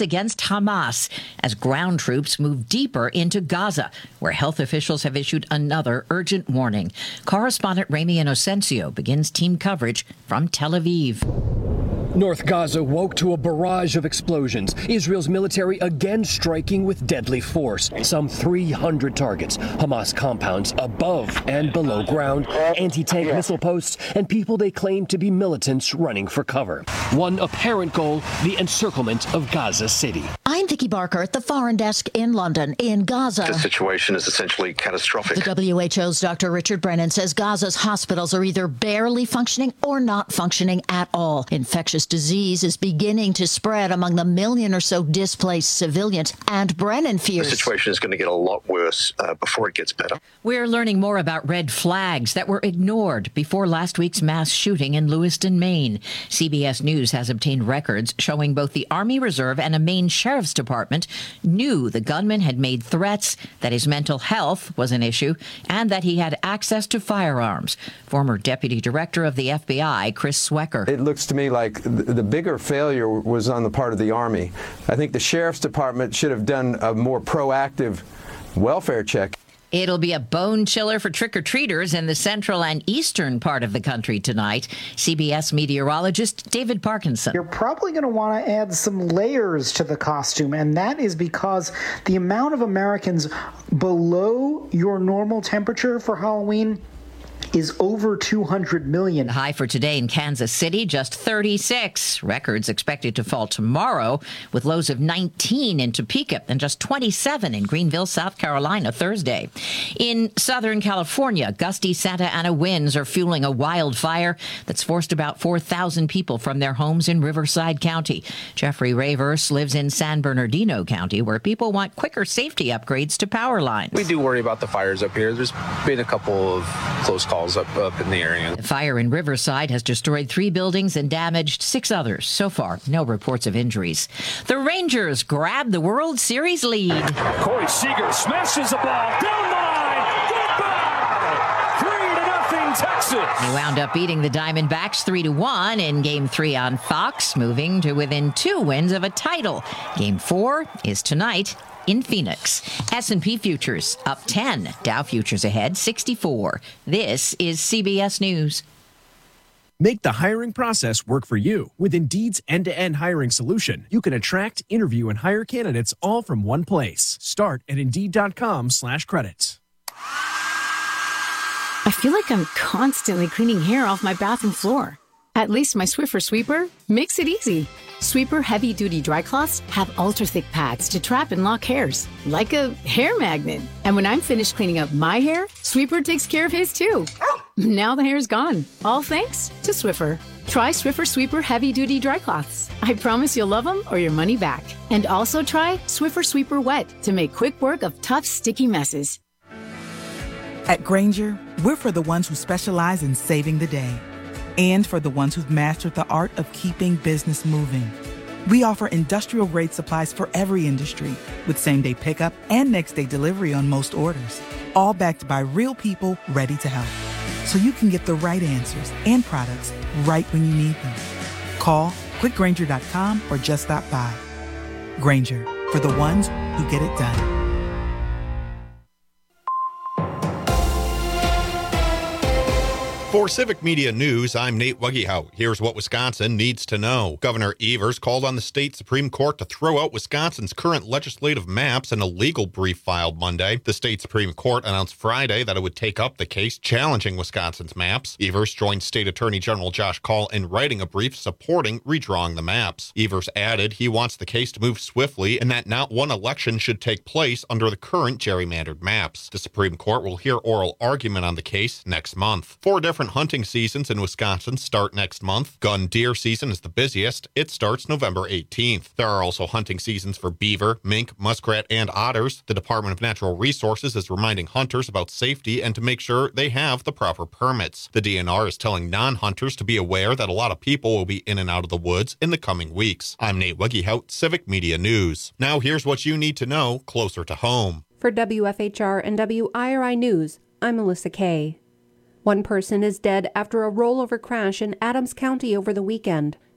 attacks against Hamas as ground troops move deeper into Gaza, where health officials have issued another urgent warning. Correspondent Ramy Inocencio begins team coverage from Tel Aviv. North Gaza woke to a barrage of explosions. Israel's military again striking with deadly force. Some 300 targets, Hamas compounds above and below ground, anti-tank missile posts, and people they claim to be militants running for cover. One apparent goal, the encirclement of Gaza City. I'm Vicky Barker at the Foreign Desk in London. In Gaza, the situation is essentially catastrophic. The WHO's Dr. Richard Brennan says Gaza's hospitals are either barely functioning or not functioning at all. Infectious disease is beginning to spread among the million or so displaced civilians, and Brennan fears the situation is going to get a lot worse before it gets better. We're learning more about red flags that were ignored before last week's mass shooting in Lewiston, Maine. CBS News has obtained records showing both the Army Reserve and a Maine Sheriff's Department knew the gunman had made threats, that his mental health was an issue, and that he had access to firearms. Former Deputy Director of the FBI, Chris Swecker. It looks to me like the bigger failure was on the part of the Army. I think the Sheriff's Department should have done a more proactive welfare check. It'll be a bone chiller for trick-or-treaters in the central and eastern part of the country tonight. CBS meteorologist David Parkinson. You're probably going to want to add some layers to the costume, and that is because the amount of Americans below your normal temperature for Halloween is over 200 million. The high for today in Kansas City, just 36. Records expected to fall tomorrow, with lows of 19 in Topeka and just 27 in Greenville, South Carolina, Thursday. In Southern California, gusty Santa Ana winds are fueling a wildfire that's forced about 4,000 people from their homes in Riverside County. Jeffrey Rayverse lives in San Bernardino County, where people want quicker safety upgrades to power lines. We do worry about the fires up here. There's been a couple of close calls up in the area. The fire in Riverside has destroyed 3 buildings and damaged 6 others. So far, no reports of injuries. The Rangers grab the World Series lead. Corey Seager smashes the ball down the line. Goodbye! 3-0 Texas. They wound up beating the Diamondbacks 3-1 in Game 3 on Fox, moving to within 2 wins of a title. Game 4 is tonight in Phoenix. S&P futures up 10. Dow futures ahead 64. This is CBS News. Make the hiring process work for you. With Indeed's end-to-end hiring solution, you can attract, interview, and hire candidates all from one place. Start at Indeed.com/credits. I feel like I'm constantly cleaning hair off my bathroom floor. At least my Swiffer Sweeper makes it easy. Sweeper heavy-duty dry cloths have ultra-thick pads to trap and lock hairs, like a hair magnet. And when I'm finished cleaning up my hair, Sweeper takes care of his too. Now the hair's gone, all thanks to Swiffer. Try Swiffer Sweeper heavy-duty dry cloths. I promise you'll love them or your money back. And also try Swiffer Sweeper Wet to make quick work of tough, sticky messes. At Grainger, we're for the ones who specialize in saving the day, and for the ones who've mastered the art of keeping business moving. We offer industrial-grade supplies for every industry, with same-day pickup and next-day delivery on most orders, all backed by real people ready to help. So you can get the right answers and products right when you need them. Call quickgrainger.com or just stop by. Grainger, for the ones who get it done. For Civic Media News, I'm Nate Wuggehout. Here's what Wisconsin needs to know. Governor Evers called on the state Supreme Court to throw out Wisconsin's current legislative maps in a legal brief filed Monday. The state Supreme Court announced Friday that it would take up the case challenging Wisconsin's maps. Evers joined State Attorney General Josh Kaul in writing a brief supporting redrawing the maps. Evers added he wants the case to move swiftly and that not one election should take place under the current gerrymandered maps. The Supreme Court will hear oral argument on the case next month. 4 different hunting seasons in Wisconsin start next month. Gun deer season is the busiest. It starts November 18th. There are also hunting seasons for beaver, mink, muskrat, and otters. The Department of Natural Resources is reminding hunters about safety and to make sure they have the proper permits. The DNR is telling non-hunters to be aware that a lot of people will be in and out of the woods in the coming weeks. I'm Nate Wuggehout, Civic Media News. Now here's what you need to know closer to home. For WFHR and WIRI News, I'm Melissa Kay. 1 person is dead after a rollover crash in Adams County over the weekend.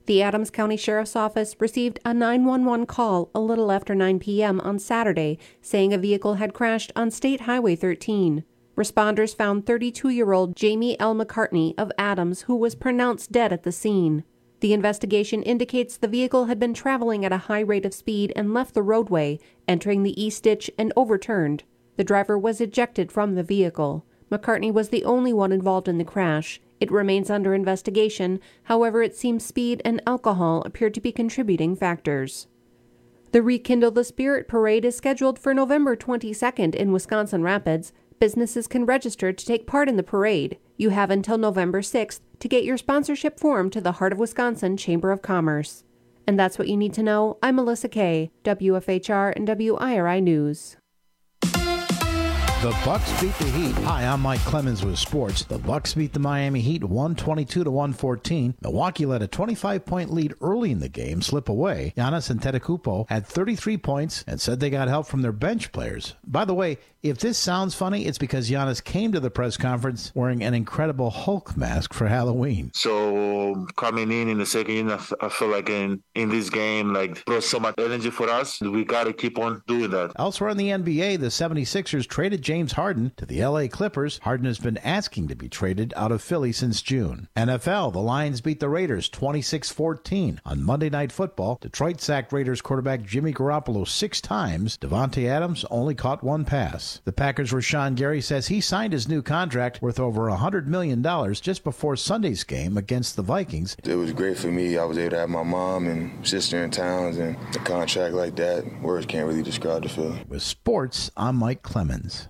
The Adams County Sheriff's Office received a 911 call a little after 9 p.m. on Saturday saying a vehicle had crashed on State Highway 13. Responders found 32-year-old Jamie L. McCartney of Adams, who was pronounced dead at the scene. The investigation indicates the vehicle had been traveling at a high rate of speed and left the roadway, entering the east ditch and overturned. The driver was ejected from the vehicle. McCartney was the only one involved in the crash. It remains under investigation. However, it seems speed and alcohol appear to be contributing factors. The Rekindle the Spirit Parade is scheduled for November 22nd in Wisconsin Rapids. Businesses can register to take part in the parade. You have until November 6th to get your sponsorship form to the Heart of Wisconsin Chamber of Commerce. And that's what you need to know. I'm Melissa Kay, WFHR and WIRI News. The Bucks beat the Heat. Hi, I'm Mike Clemens with sports. The Bucks beat the Miami Heat 122-114. Milwaukee let a 25-point lead early in the game slip away. Giannis Antetokounmpo had 33 points and said they got help from their bench players. By the way, if this sounds funny, it's because Giannis came to the press conference wearing an Incredible Hulk mask for Halloween. So coming in the second unit, I feel like in this game, brought so much energy for us. We got to keep on doing that. Elsewhere in the NBA, the 76ers traded James Harden to the LA Clippers. Harden has been asking to be traded out of Philly since June. NFL, the Lions beat the Raiders 26-14. On Monday Night Football, Detroit sacked Raiders quarterback Jimmy Garoppolo 6 times. Devontae Adams only caught 1 pass. The Packers' Rashawn Gary says he signed his new contract worth over $100 million just before Sunday's game against the Vikings. It was great for me. I was able to have my mom and sister in town, and a contract like that, words can't really describe the feeling. With sports, I'm Mike Clemens.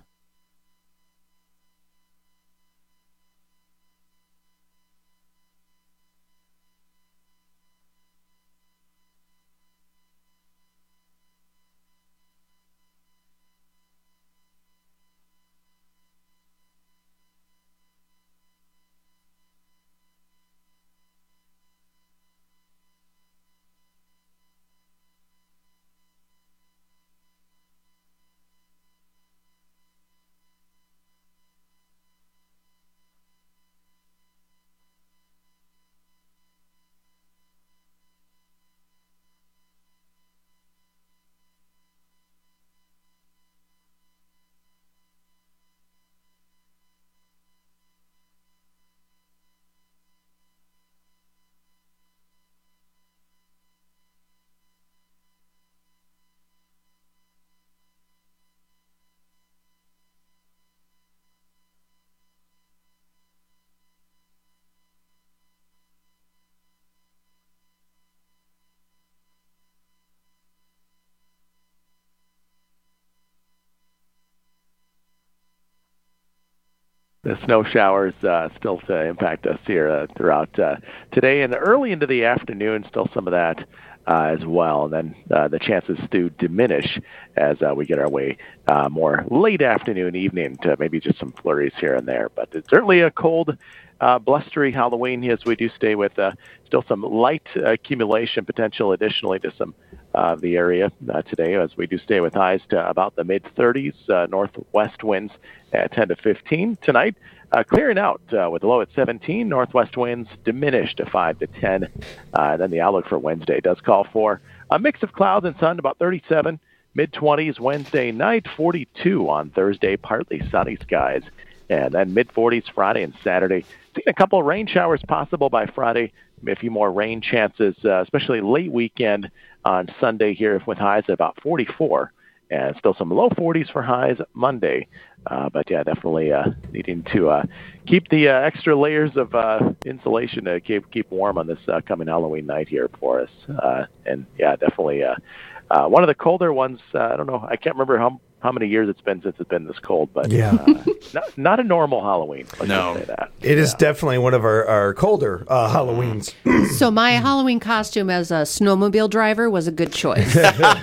The snow showers still to impact us here throughout today and early into the afternoon, still some of that as well. And then the chances to diminish as we get our way more late afternoon, evening to maybe just some flurries here and there. But it's certainly a cold, blustery Halloween as we do stay with still some light accumulation potential additionally to some the area today as we do stay with highs to about the mid-30s, northwest winds at 10 to 15. Tonight, clearing out with a low at 17, northwest winds diminished to 5 to 10. And then the outlook for Wednesday does call for a mix of clouds and sun, about 37, mid-20s Wednesday night, 42 on Thursday, partly sunny skies. And then mid-40s Friday and Saturday. Seeing a couple of rain showers possible by Friday, a few more rain chances, especially late weekend on Sunday here with highs at about 44. And still some low 40s for highs Monday. But yeah, definitely needing to keep the extra layers of insulation to keep warm on this coming Halloween night here for us. And yeah, definitely one of the colder ones. I don't know. I can't remember how many years it's been since it's been this cold, but not a normal Halloween. No, it is definitely one of our colder Halloweens. So my Halloween costume as a snowmobile driver was a good choice.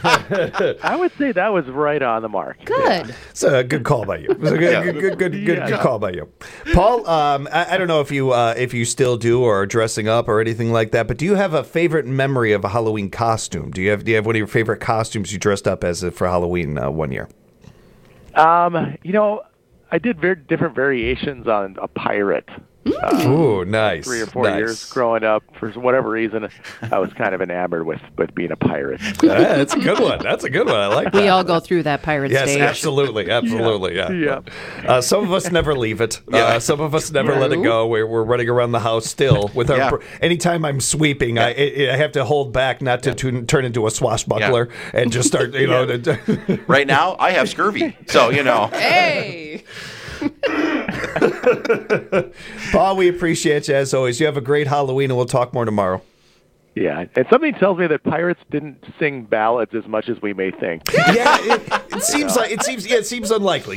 I would say that was right on the mark. Good. Yeah. It's a good call by you. It was a good call by you, Paul. I don't know if you still do or are dressing up or anything like that, but do you have a favorite memory of a Halloween costume? Do you have one of your favorite costumes you dressed up as for Halloween one year? I did very different variations on a pirate Ooh, nice. 3 or 4 years growing up. For whatever reason, I was kind of enamored with being a pirate. Yeah, that's a good one. That's a good one. I like that. We all go through that pirate Yes, stage. absolutely. Yeah. Some of us never leave it. Some of us never let it go. We're running around the house still with our. Anytime I'm sweeping, I have to hold back not to turn into a swashbuckler and just start. Right now, I have scurvy, so Hey. Paul, we appreciate you as always. You have a great Halloween, and we'll talk more tomorrow. Yeah, and something tells me that pirates didn't sing ballads as much as we may think. It seems unlikely.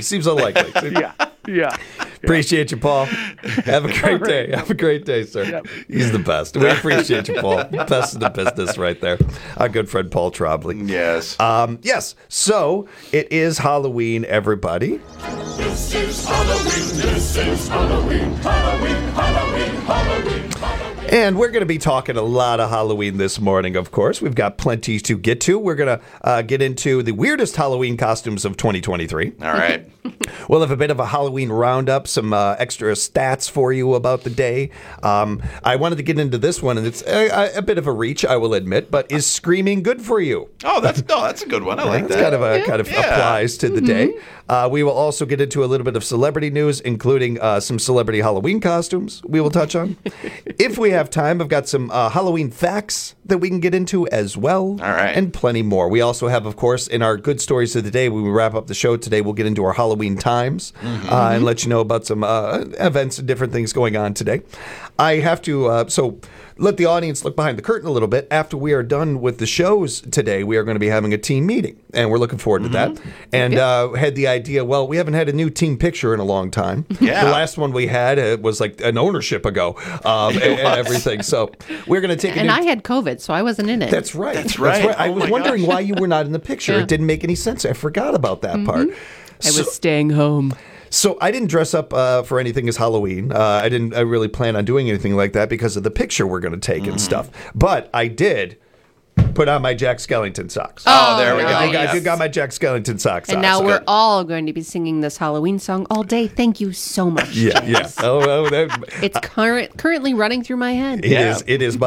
Yeah. Appreciate you, Paul. Have a great day. Have a great day, sir. Yep. He's the best. We appreciate you, Paul. Best in the business right there. Our good friend Paul Trombley. Yes. Yes. So it is Halloween, everybody. This is Halloween. This is Halloween. Halloween. Halloween. Halloween. And we're going to be talking a lot of Halloween this morning, of course. We've got plenty to get to. We're going to get into the weirdest Halloween costumes of 2023. All right. We'll have a bit of a Halloween roundup, some extra stats for you about the day. I wanted to get into this one, and it's a bit of a reach, I will admit, but is screaming good for you? Oh, that's a good one. I like that. Kind of applies to the day. We will also get into a little bit of celebrity news, including some celebrity Halloween costumes we will touch on. If we have time, I've got some Halloween facts that we can get into as well. All right. And plenty more. We also have, of course, in our good stories of the day, when we wrap up the show today, we'll get into our Halloween times and let you know about some events and different things going on today. I have to, let the audience look behind the curtain a little bit. After we are done with the shows today, we are going to be having a team meeting, and we're looking forward to that. And had the idea, well, we haven't had a new team picture in a long time. Yeah. The last one we had was like an ownership ago and everything. So we're going to take And I had COVID, so I wasn't in it. That's right. That's right. I was wondering why you were not in the picture. Yeah. It didn't make any sense. I forgot about that part. I was staying home. So I didn't dress up for anything as Halloween. I didn't really plan on doing anything like that because of the picture we're going to take and stuff. But I did put on my Jack Skellington socks. Oh, there we go. I got my Jack Skellington socks on. And now we're all going to be singing this Halloween song all day. Thank you so much, Yeah. It's currently running through my head. It is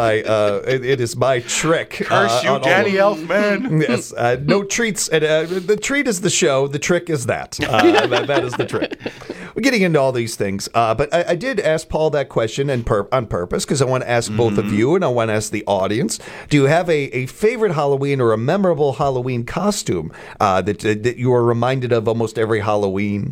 my trick. Curse you, Danny Elfman. Yes, no treats. The treat is the show. The trick is that. That is the trick. We're getting into all these things, but I did ask Paul that question on purpose because I want to ask both of you and I want to ask the audience. Do you have a favorite Halloween or a memorable Halloween costume that you are reminded of almost every Halloween?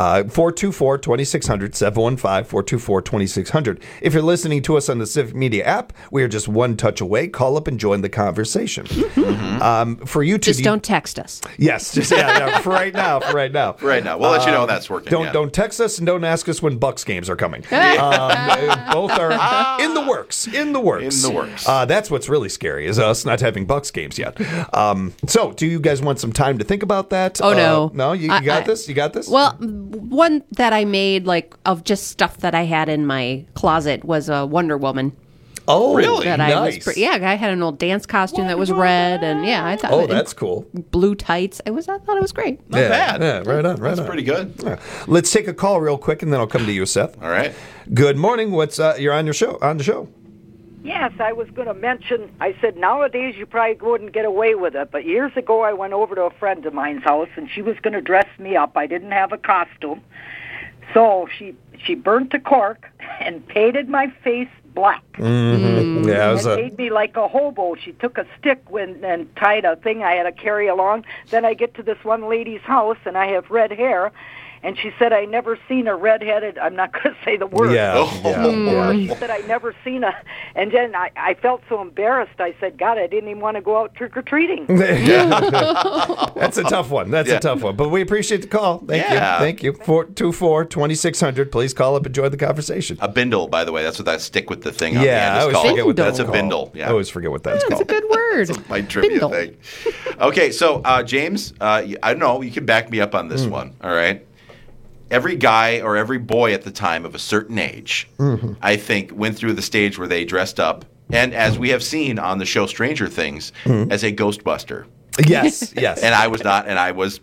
424-2600, 715-424-2600. If you're listening to us on the Civic Media app, we are just one touch away. Call up and join the conversation. For you two, don't text us. Yes, just for right now. Right now, we'll let you know when that's working. Don't text us and don't ask us when Bucks games are coming. Both are in the works. That's what's really scary is us not having Bucks games yet. So, do you guys want some time to think about that? Oh no, no, you got this. You got this. Well, one that I made of just stuff that I had in my closet was a Wonder Woman. Oh, really? Nice. I had an old dance costume that was red, and I thought. Oh, that's cool. Blue tights. I thought it was great. Not bad. Yeah, right on. That's pretty good. Yeah. Let's take a call real quick, and then I'll come to you, Seth. All right. Good morning. What's you're on your show? On the show. Yes, I was going to mention, I said nowadays you probably wouldn't get away with it, but years ago I went over to a friend of mine's house and she was going to dress me up. I didn't have a costume. So she burnt a cork and painted my face black. Mm-hmm. Yeah, it made me like a hobo. She took a stick and tied a thing I had to carry along. Then I get to this one lady's house and I have red hair. And she said, I never seen a redheaded, I'm not going to say the word. She said, I never seen a, and then I felt so embarrassed. I said, God, I didn't even want to go out trick-or-treating. That's a tough one. A tough one. But we appreciate the call. Thank you. 424-2600. Please call up and join the conversation. A bindle, by the way. That's what that stick with the thing on the end is called. Forget what that's a bindle. I always forget what that's called. That's a good word. That's my trivia thing. Okay, so James, I don't know. You can back me up on this one. All right. Every guy or every boy at the time of a certain age, I think, went through the stage where they dressed up, and as we have seen on the show Stranger Things, as a Ghostbuster. Yes. And I was not, and I was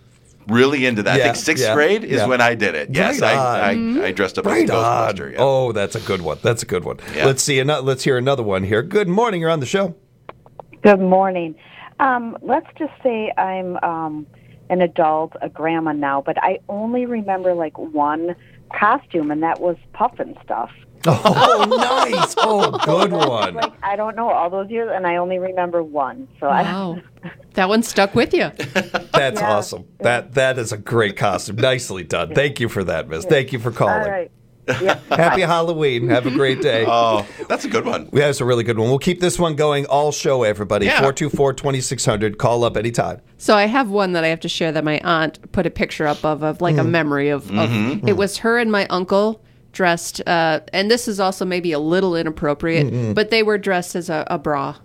really into that. I think sixth grade is when I did it. Yes, I dressed up as a Ghostbuster. Yeah. Oh, that's a good one. That's a good one. Yeah. Let's hear another one here. Good morning. You're on the show. Good morning. Let's just say I'm an adult, a grandma now, but I only remember like one costume, and that was Puffin Stuff. Oh, nice. Oh, good one. Like, I don't know all those years, and I only remember one. So wow. That one stuck with you. That's awesome. That is a great costume. Nicely done. Thank you for that, miss. Thank you for calling. All right. Yeah. Happy Halloween. Have a great day. Oh, that's a good one. Yeah, it's a really good one. We'll keep this one going all show, everybody. 424-2600. Call up anytime. So I have one that I have to share that my aunt put a picture up of like a memory of. It was her and my uncle dressed, and this is also maybe a little inappropriate, but they were dressed as a bra.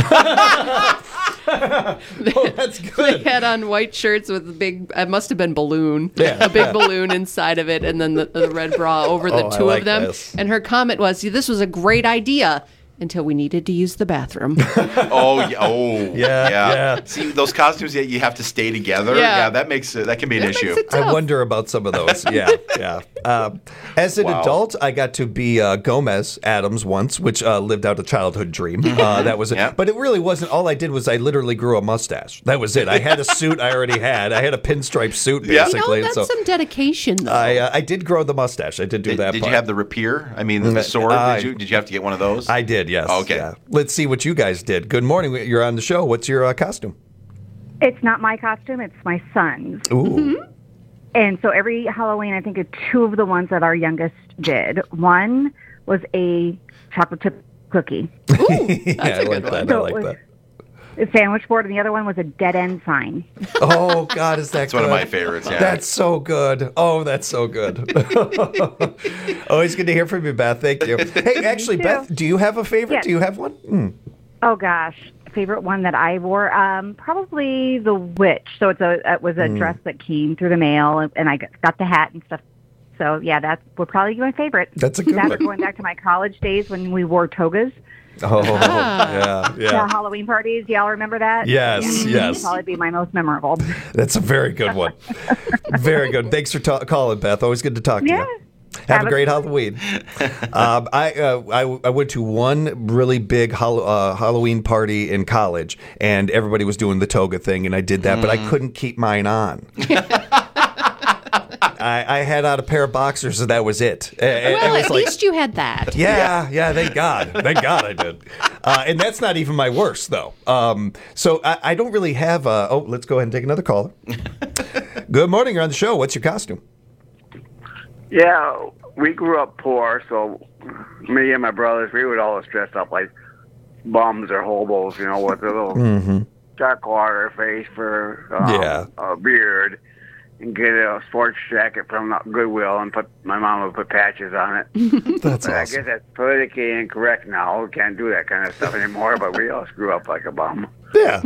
That's good. They had on white shirts with a big, it must have been balloon, a big balloon inside of it, and then the red bra over the two of them. This. And her comment was, "This was a great idea until we needed to use the bathroom." Yeah. See, those costumes that you have to stay together. Yeah, that can be an issue. I wonder about some of those. Yeah. As an adult, I got to be Gomez Adams once, which lived out a childhood dream. That was it. But it really wasn't. All I did was I literally grew a mustache. That was it. I had a suit I already had. I had a pinstripe suit, basically. That's some dedication, though. I did grow the mustache. I did do that Did part. you have the rapier? I mean, the sword? Did you have to get one of those? I did, yes. Oh, okay. Yeah. Let's see what you guys did. Good morning. You're on the show. What's your costume? It's not my costume. It's my son's. Ooh. And so every Halloween, I think of two of the ones that our youngest did. One was a chocolate chip cookie. Ooh, that's a good one. I like that. A sandwich board, and the other one was a dead end sign. Oh, God, is that That's good? one of my favorites, yeah. That's so good. Oh, that's so good. Always good to hear from you, Beth. Thank you. Hey, actually, Beth, do you have a favorite? Yes. Do you have one? Oh, gosh. Favorite one that I wore? Probably the witch. So it was a dress that came through the mail, and I got the hat and stuff. So, yeah, that would probably be my favorite. That's a good one. Going back to my college days when we wore togas. Oh, yeah. The Halloween parties. Y'all remember that? Yes. That'd probably be my most memorable. That's a very good one. Very good. Thanks for calling, Beth. Always good to talk to you. Have a great Halloween. I went to one really big Halloween party in college, and everybody was doing the toga thing, and I did that, but I couldn't keep mine on. I had out a pair of boxers, and that was it. Well, at least you had that. Yeah, thank God. Thank God I did. And that's not even my worst, though. So I don't really have let's go ahead and take another caller. Good morning, you're on the show. What's your costume? Yeah, we grew up poor, so me and my brothers, we would always dress up like bums or hobos, with a little dark water face for a beard, and get a sports jacket from Goodwill, and my mom would put patches on it. That's awesome. I guess that's politically incorrect now. We can't do that kind of stuff anymore, but we all grew up like a bum. Yeah.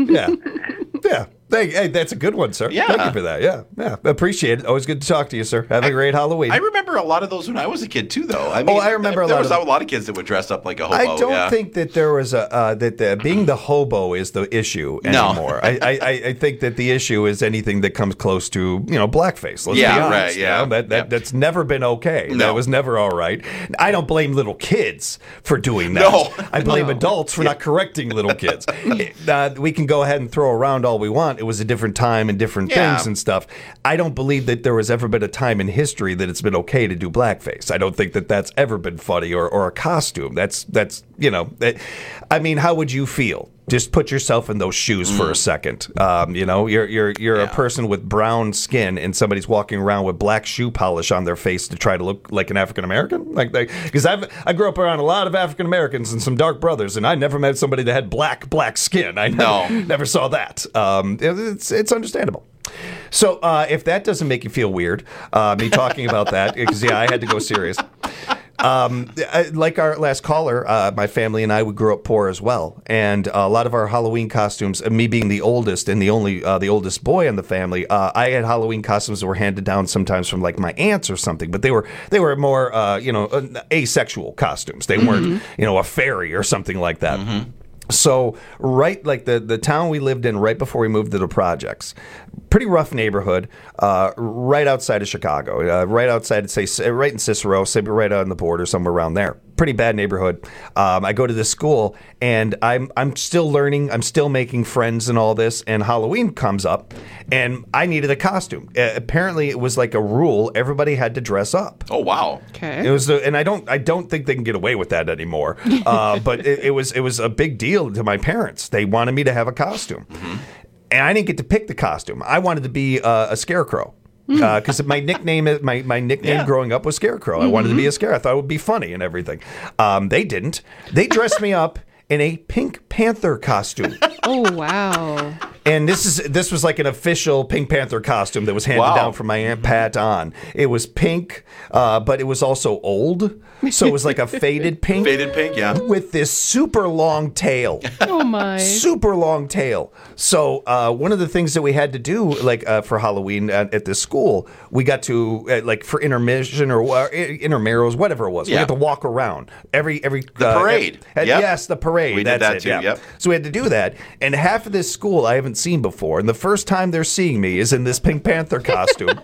Hey, that's a good one, sir. Yeah. Thank you for that. Yeah. Appreciate it. Always good to talk to you, sir. Have a great Halloween. I remember a lot of those when I was a kid, too, though. I remember there was a lot of kids that would dress up like a hobo. I don't think that there was being the hobo is the issue anymore. No. I think that the issue is anything that comes close to, blackface. Let's be honest. Right, yeah. That's never been okay. No. That was never all right. I don't blame little kids for doing that. No. I blame adults for not correcting little kids. We can go ahead and throw around all we want. It was a different time and different things and stuff. I don't believe that there has ever been a time in history that it's been okay to do blackface. I don't think that that's ever been funny or a costume. That's I mean, how would you feel? Just put yourself in those shoes for a second. You're a person with brown skin, and somebody's walking around with black shoe polish on their face to try to look like an African American. Because I grew up around a lot of African Americans and some dark brothers, and I never met somebody that had black skin. I never saw that. It's understandable. So if that doesn't make you feel weird, me talking about that, because I had to go serious. Like our last caller, my family and I, we grew up poor as well, and a lot of our Halloween costumes, me being the oldest and the oldest boy in the family, I had Halloween costumes that were handed down sometimes from like my aunts or something, but they were more asexual costumes. They weren't a fairy or something like that. So right, like the town we lived in right before we moved to the projects, pretty rough neighborhood, right outside of Chicago, right outside, say, right in Cicero, say, right on the border, somewhere around there. Pretty bad neighborhood. I go to this school, and I'm still learning. I'm still making friends and all this. And Halloween comes up, and I needed a costume. Apparently, it was like a rule. Everybody had to dress up. Oh wow! Okay. It was, and I don't think they can get away with that anymore. But it was a big deal to my parents. They wanted me to have a costume, and I didn't get to pick the costume. I wanted to be a scarecrow. Because my nickname growing up was Scarecrow. I wanted to be a scarecrow. I thought it would be funny and everything. They didn't. They dressed me up in a Pink Panther costume. Oh wow! And this was like an official Pink Panther costume that was handed down from my Aunt Pat on. It was pink, but it was also old, so it was like a faded pink. Faded pink, yeah. With this super long tail. Oh my! Super long tail. So one of the things that we had to do, like for Halloween at this school, we got to like for intermission or intermurals, whatever it was. We had to walk around every the parade. Yes, the parade. We did that too. Yeah. Yep. So we had to do that, and half of this school I haven't seen before, and the first time they're seeing me is in this Pink Panther costume.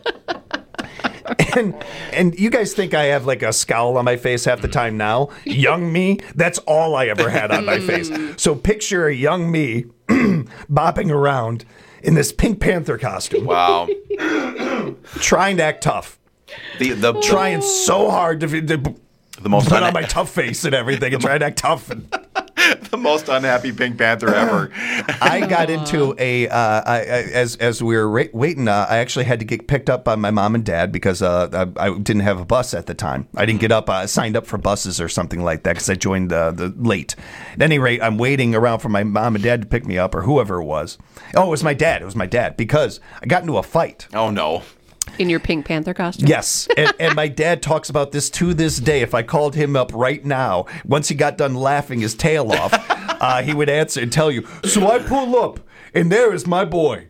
And you guys think I have like a scowl on my face half the time now? Young me, that's all I ever had on my face. So picture a young me bopping around in this Pink Panther costume. Wow. Trying to act tough. Trying so hard to put on my tough face and everything and try to act tough. The most unhappy Pink Panther ever. I got into as we were waiting, I actually had to get picked up by my mom and dad because I didn't have a bus at the time. I didn't get up, signed up for buses or something like that because I joined the late. At any rate, I'm waiting around for my mom and dad to pick me up or whoever it was. Oh, it was my dad. It was my dad because I got into a fight. Oh, no. In your Pink Panther costume? Yes. And my dad talks about this to this day. If I called him up right now, once he got done laughing his tail off, he would answer and tell you, so I pull up, and there is my boy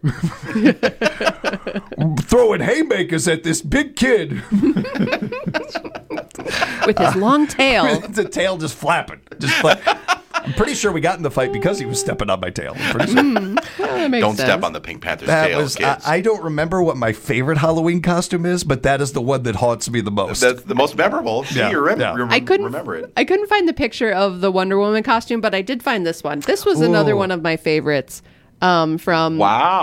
throwing haymakers at this big kid. With his long tail. The tail just flapping. I'm pretty sure we got in the fight because he was stepping on my tail. I'm pretty sure. That makes Don't sense. step on the Pink Panther's tail, kids. I don't remember what my favorite Halloween costume is, but that is the one that haunts me the most. That's the most memorable. See, you remember it. I couldn't find the picture of the Wonder Woman costume, but I did find this one. This was another one of my favorites. From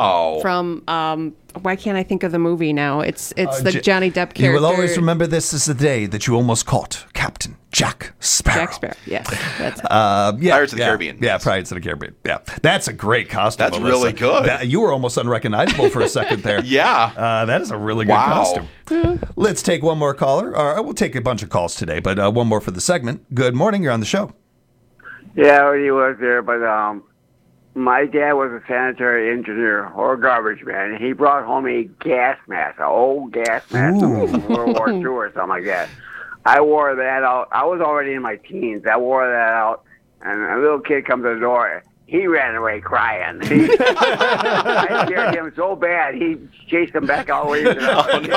why can't I think of the movie now? It's the Johnny Depp character. You will always remember this as the day that you almost caught Captain Jack Sparrow. Jack Sparrow, yes. That's Pirates of the Caribbean. Yeah, Pirates of the Caribbean. Yeah, that's a great costume. That's really good. You were almost unrecognizable for a second there. Yeah. That is a really good costume. Let's take one more caller. We'll take a bunch of calls today, but one more for the segment. Good morning. You're on the show. Yeah, he was there, but my dad was a sanitary engineer or garbage man, and he brought home a gas mask, an old gas mask from World War II or something like that. I wore that out. I was already in my teens. I wore that out, and a little kid comes to the door. He ran away crying. I scared him so bad, he chased him back all the way to the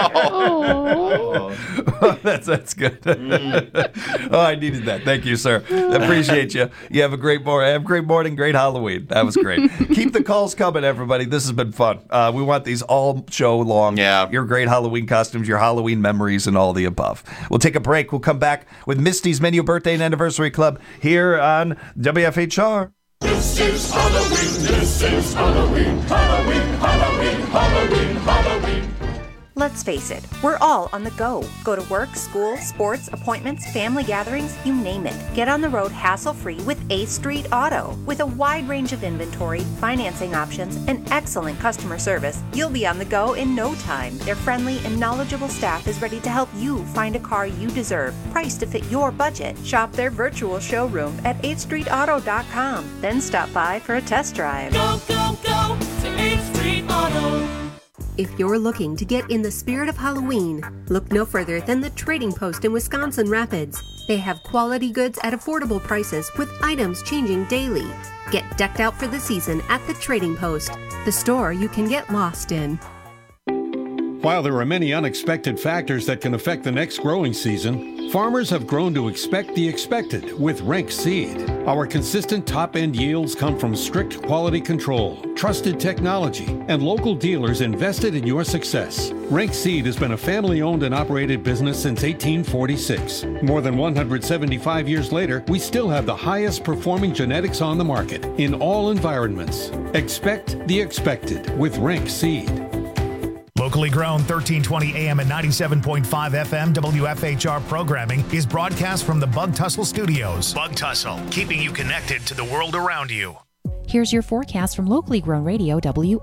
That's good. I needed that. Thank you, sir. Appreciate you. You have a great morning. Have a great morning. Great Halloween. That was great. Keep the calls coming, everybody. This has been fun. We want these all show long. Yeah. Your great Halloween costumes, your Halloween memories, and all the above. We'll take a break. We'll come back with Misty's Menu Birthday and Anniversary Club here on WFHR. This is Halloween, this is Halloween, Halloween, Halloween, Halloween, Halloween. Let's face it, we're all on the go. Go to work, school, sports, appointments, family gatherings, you name it. Get on the road hassle-free with A Street Auto. With a wide range of inventory, financing options, and excellent customer service, you'll be on the go in no time. Their friendly and knowledgeable staff is ready to help you find a car you deserve, priced to fit your budget. Shop their virtual showroom at 8thstreetauto.com. Then stop by for a test drive. Go, go, go to 8th Street Auto. If you're looking to get in the spirit of Halloween, look no further than the Trading Post in Wisconsin Rapids. They have quality goods at affordable prices with items changing daily. Get decked out for the season at the Trading Post, the store you can get lost in. While there are many unexpected factors that can affect the next growing season, farmers have grown to expect the expected with Renk Seed. Our consistent top-end yields come from strict quality control, trusted technology, and local dealers invested in your success. Renk Seed has been a family-owned and operated business since 1846. More than 175 years later, we still have the highest performing genetics on the market in all environments. Expect the expected with Renk Seed. Locally grown 1320 AM and 97.5 FM WFHR programming is broadcast from the Bug Tussle Studios. Bug Tussle, keeping you connected to the world around you. Here's your forecast from locally grown radio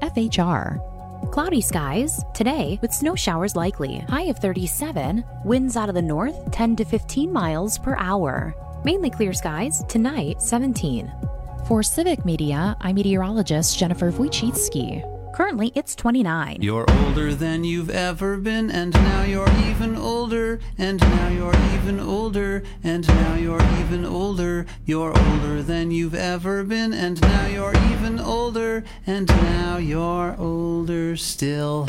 WFHR. Cloudy skies today with snow showers likely. High of 37. Winds out of the north 10 to 15 miles per hour. Mainly clear skies tonight 17. For Civic Media, I'm meteorologist Jennifer Wojcicki. Currently, it's 29. You're older than you've ever been, and now you're even older, and now you're even older, and now you're even older. You're older than you've ever been, and now you're even older, and now you're older still.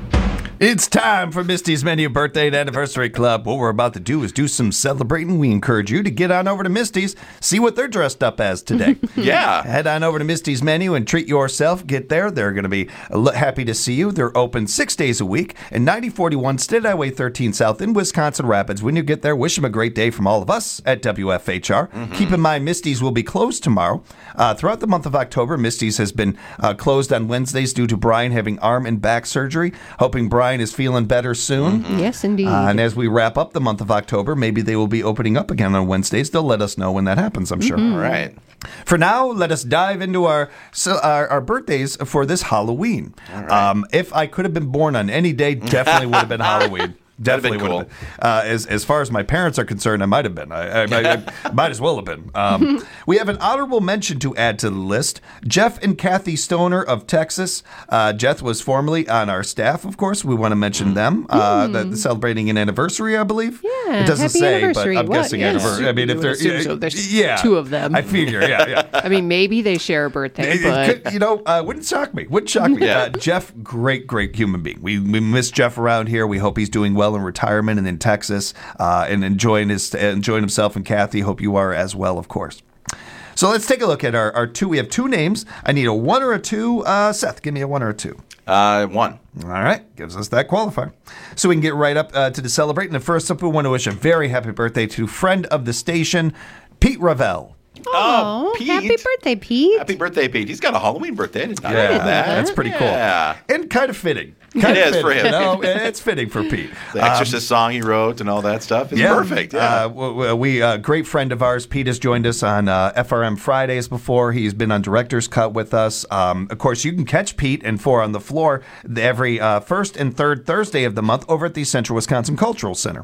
It's time for Misty's Menu Birthday and Anniversary Club. What we're about to do is do some celebrating. We encourage you to get on over to Misty's, see what they're dressed up as today. Yeah. Head on over to Misty's Menu and treat yourself. Get there. They're going to be happy to see you. They're open 6 days a week at 9041 State Highway 13 South in Wisconsin Rapids. When you get there, wish them a great day from all of us at WFHR. Mm-hmm. Keep in mind, Misty's will be closed tomorrow. Throughout the month of October, Misty's has been closed on Wednesdays due to Brian having arm and back surgery. Hoping Brian is feeling better soon. Yes, indeed. And as we wrap up the month of October, maybe they will be opening up again on Wednesdays. They'll let us know when that happens, I'm sure. All right. For now, let us dive into our birthdays for this Halloween. Right. If I could have been born on any day, definitely would have been Halloween. Definitely That'd would have been. As far as my parents are concerned, I might have been. I might as well have been. We have an honorable mention to add to the list. Jeff and Kathy Stoner of Texas. Jeff was formerly on our staff, of course. We want to mention them. Celebrating an anniversary, I believe. Yeah, it doesn't happy say, anniversary. but I'm guessing anniversary. I mean, if they're so there's two of them. I figure. Yeah. I mean, maybe they share a birthday, but wouldn't shock me. Wouldn't shock me. Yeah. Jeff, great human being. We miss Jeff around here. We hope he's doing well in retirement and in Texas and enjoying himself. And Kathy, hope you are as well, of course. So let's take a look at our two. We have two names. I need a one or a two. Seth, give me a one or a two. One. All right. Gives us that qualifier. So we can get right up to the celebrating. And first up, we want to wish a very happy birthday to friend of the station, Pete Ravel. Oh, Pete. Happy birthday, Pete. Happy birthday, Pete. He's got a Halloween birthday. I did not know that. That's pretty cool. Yeah. And kind of fitting. It is for him. No, it's fitting for Pete. The Exorcist song he wrote and all that stuff is perfect. Yeah. We great friend of ours, Pete, has joined us on FRM Fridays before. He's been on Director's Cut with us. Of course, you can catch Pete and Four on the Floor every first and third Thursday of the month over at the Central Wisconsin Cultural Center.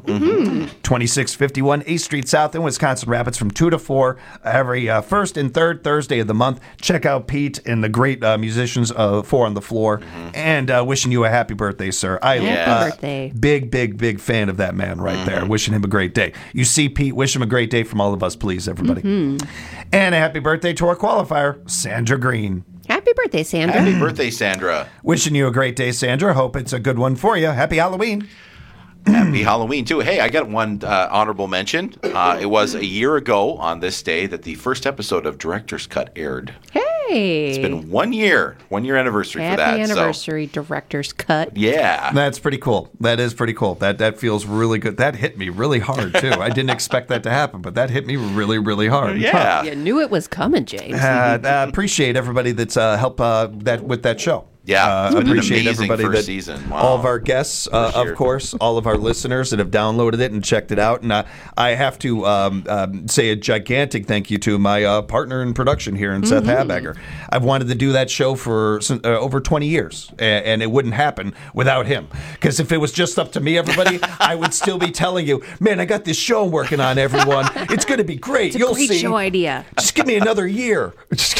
2651 8th Street South in Wisconsin Rapids from 2 to 4 every first and third Thursday of the month. Check out Pete and the great musicians of Four on the Floor. And wishing you a happy birthday, sir. Happy birthday. Big fan of that man right there. Wishing him a great day. You see Pete, wish him a great day from all of us, please, everybody. And a happy birthday to our qualifier, Sandra Green. Happy birthday, Sandra. Happy birthday, Sandra. Wishing you a great day, Sandra. Hope it's a good one for you. Happy Halloween. Happy Halloween, too. Hey, I got one honorable mention. It was a year ago on this day that the first episode of Director's Cut aired. Hey. It's been 1 year. 1 year anniversary for that. Happy anniversary, Director's Cut. Yeah. That's pretty cool. That is pretty cool. That feels really good. That hit me really hard, too. I didn't expect that to happen, but that hit me really hard. Yeah. You knew it was coming, James. Appreciate everybody that's helped with that show. Yeah, it's been appreciate an amazing everybody first season. Wow. All of our guests, of course, all of our listeners that have downloaded it and checked it out. And I have to say a gigantic thank you to my partner in production here, in Seth Habegger. I've wanted to do that show for over 20 years, and it wouldn't happen without him. Because if it was just up to me, everybody, I would still be telling you, man, I got this show I'm working on, everyone. It's going to be great. It's a great show idea. Just give me another year.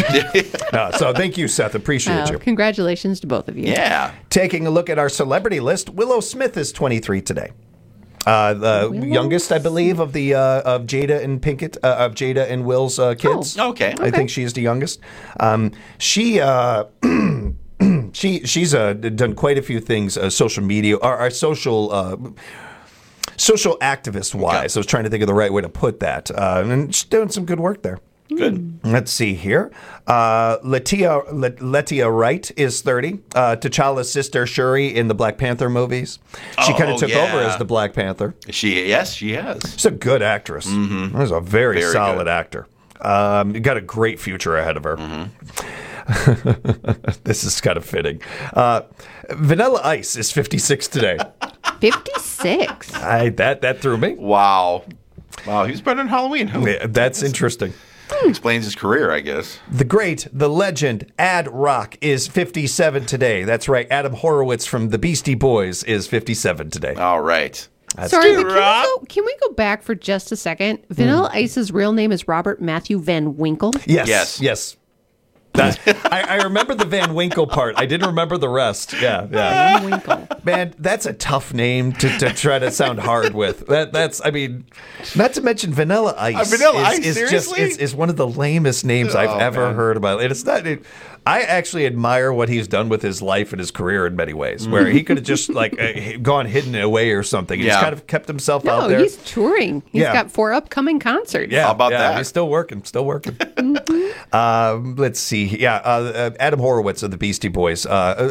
So thank you, Seth. Appreciate you. Congratulations to both of you. Yeah. Taking a look at our celebrity list, Willow Smith is 23 today. The youngest, I believe, of the of Jada and Pinkett, of Jada and Will's kids. Okay. I think she's the youngest. She She's done quite a few things, social media, or social activist wise. I was trying to think of the right way to put that, and she's doing some good work there. Good. Let's see here. Lettia Wright is 30. T'Challa's sister Shuri in the Black Panther movies. She kind of took over as the Black Panther. Yes, she has. She's a good actress. Mm-hmm. She's a very solid actor. Got a great future ahead of her. This is kind of fitting. Vanilla Ice is 56 today. 56? That threw me. Wow, he was better than Halloween. Yeah, that's interesting. Explains his career, I guess. The great, the legend, Ad Rock is 57 today. That's right. Adam Horowitz from the Beastie Boys is 57 today. All right. Sorry, but can we go back for just a second? Vanilla Ice's real name is Robert Matthew Van Winkle. Yes. I remember the Van Winkle part. I didn't remember the rest. Yeah. Van Winkle. Man, that's a tough name to try to sound hard with. That's not to mention Vanilla Ice. Vanilla Ice, is seriously? is one of the lamest names I've ever heard about. And it's not. I actually admire what he's done with his life and his career in many ways, where he could have just gone hidden away or something. He's kind of kept himself out there. No, he's touring. He's got 4 upcoming concerts. Yeah, how about that? He's still working. Let's see. Yeah, Adam Horowitz of the Beastie Boys,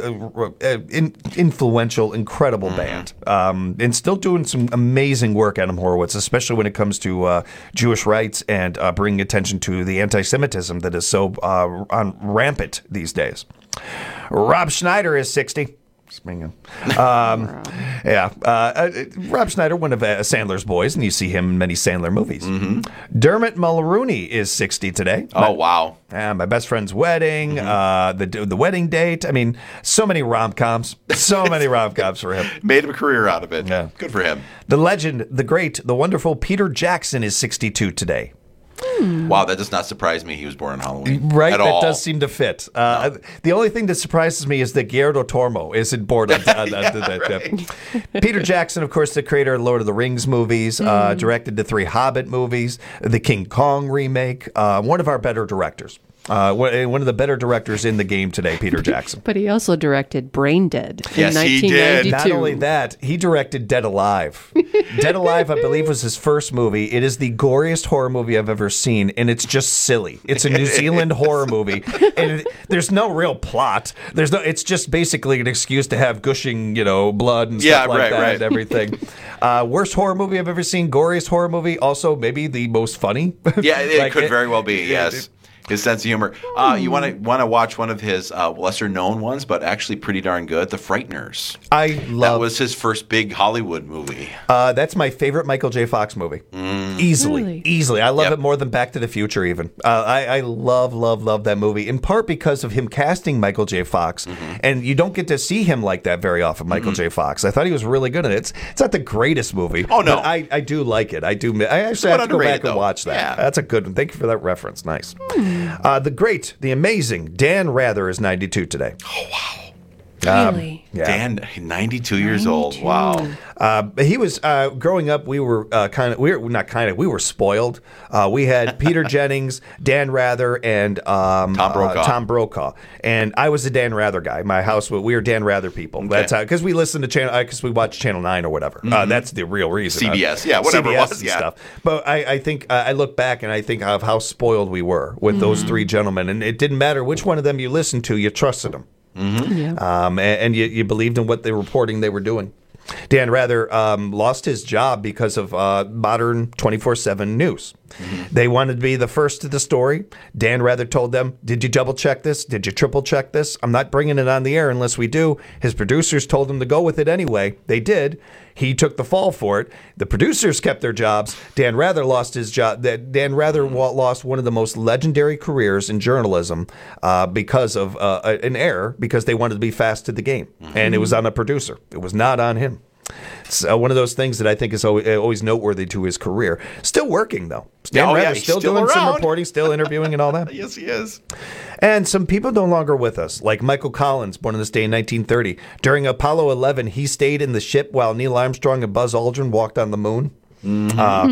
influential, incredible band, and still doing some amazing work. Adam Horowitz, especially when it comes to Jewish rights and bringing attention to the anti-Semitism that is so rampant these days. Rob Schneider is 60. Rob Schneider, one of Sandler's boys, and you see him in many Sandler movies. Dermot Mulroney is 60 today. Wow. My best friend's wedding, the wedding date. I mean, so many rom-coms. So many rom-coms for him. Made him a career out of it. Yeah. Good for him. The legend, the great, the wonderful Peter Jackson is 62 today. Wow, that does not surprise me. He was born on Halloween. Right, at that all. does seem to fit. The only thing that surprises me is that Guillermo Tormo isn't born on that. Peter Jackson, of course, the creator of Lord of the Rings movies, directed the 3 Hobbit movies, the King Kong remake, one of our better directors. One of the better directors in the game today, Peter Jackson. But he also directed Brain Dead in 1992. He did. Not only that, he directed Dead Alive. Dead Alive, I believe, was his first movie. It is the goriest horror movie I've ever seen, and it's just silly. It's a New Zealand horror movie, and there's no real plot. It's just basically an excuse to have gushing, blood and stuff like that and everything. Worst horror movie I've ever seen. Goriest horror movie. Also, maybe the most funny. Yeah, it could very well be. Yes. His sense of humor. You want to watch one of his lesser known ones, but actually pretty darn good. The Frighteners. That was his first big Hollywood movie. That's my favorite Michael J. Fox movie. Easily. I love it more than Back to the Future. Even I love that movie. In part because of him casting Michael J. Fox, and you don't get to see him like that very often. Michael J. Fox. I thought he was really good at it. It's not the greatest movie. Oh no, but I do like it. I actually have to go back and watch that. Yeah. That's a good one. Thank you for that reference. Nice. The great, the amazing Dan Rather is 92 today. Oh, wow. Really? Dan, 92 years old. Wow. He was growing up. We were we were spoiled. We had Peter Jennings, Dan Rather, and Tom Brokaw. And I was a Dan Rather guy. My house, we were Dan Rather people. Okay. That's how, because we listened to because we watched Channel 9 or whatever. That's the real reason. CBS, whatever CBS it was, and stuff. But I think I look back and I think of how spoiled we were with those 3 gentlemen, and it didn't matter which one of them you listened to, you trusted them. And you believed in what they were reporting they were doing. Dan Rather lost his job because of modern 24/7 news. They wanted to be the first to the story. Dan Rather told them, did you double check this? Did you triple check this? I'm not bringing it on the air unless we do. His producers told him to go with it anyway. They did. He took the fall for it. The producers kept their jobs. Dan Rather lost his job. Dan Rather lost one of the most legendary careers in journalism because of an error, because they wanted to be fast to the game. And it was on a producer. It was not on him. It's one of those things that I think is always noteworthy to his career. Still working, though. Dan Rather still doing around. Some reporting, still interviewing and all that. Yes, he is. And some people no longer with us, like Michael Collins, born on this day in 1930. During Apollo 11, he stayed in the ship while Neil Armstrong and Buzz Aldrin walked on the moon.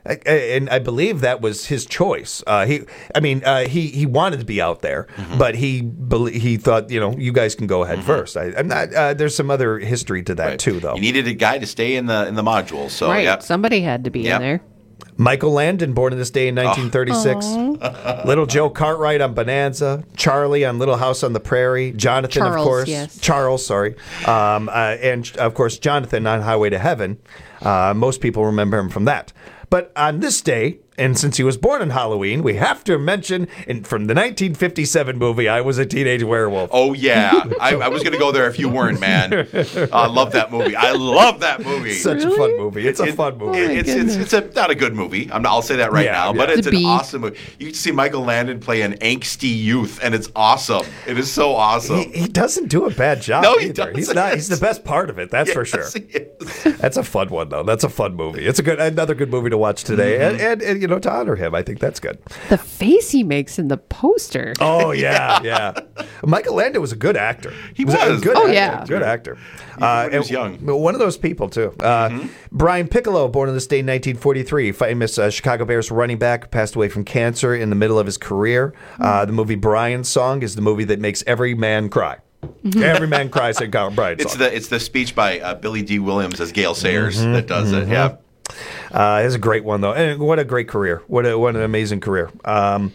And I believe that was his choice. He wanted to be out there, but he thought, you guys can go ahead first. I'm not. There's some other history to that too, though. You needed a guy to stay in the module, so right. Somebody had to be in there. Michael Landon, born on this day in 1936. Little Joe Cartwright on Bonanza. Charlie on Little House on the Prairie. Jonathan, Charles, of course. yes. Charles, sorry. And, of course, Jonathan on Highway to Heaven. Most people remember him from that. But on this day, and since he was born on Halloween, we have to mention from the 1957 movie, I Was a Teenage Werewolf. Oh, yeah. I was going to go there if you weren't, man. I love that movie. I love that movie. Such a fun movie. It's a fun movie. It's not a good movie. I'll say that right now, but it's an awesome movie. You can see Michael Landon play an angsty youth, and it's awesome. It is so awesome. He doesn't do a bad job either. He's not. He's the best part of it, that's for sure. That's a fun one, though. That's a fun movie. It's another good movie to watch today, and to honor him, I think that's good. The face he makes in the poster. Oh yeah. Michael Landon was a good actor. He was a good actor. Good actor. He was young. One of those people too. Brian Piccolo, born on this day in 1943, famous Chicago Bears running back, passed away from cancer in the middle of his career. The movie Brian's Song is the movie that makes every man cry. Every man cries at Brian's Song. It's the speech by Billy D. Williams as Gale Sayers that does it. Yeah. It's a great one, though. And what a great career. What an amazing career. One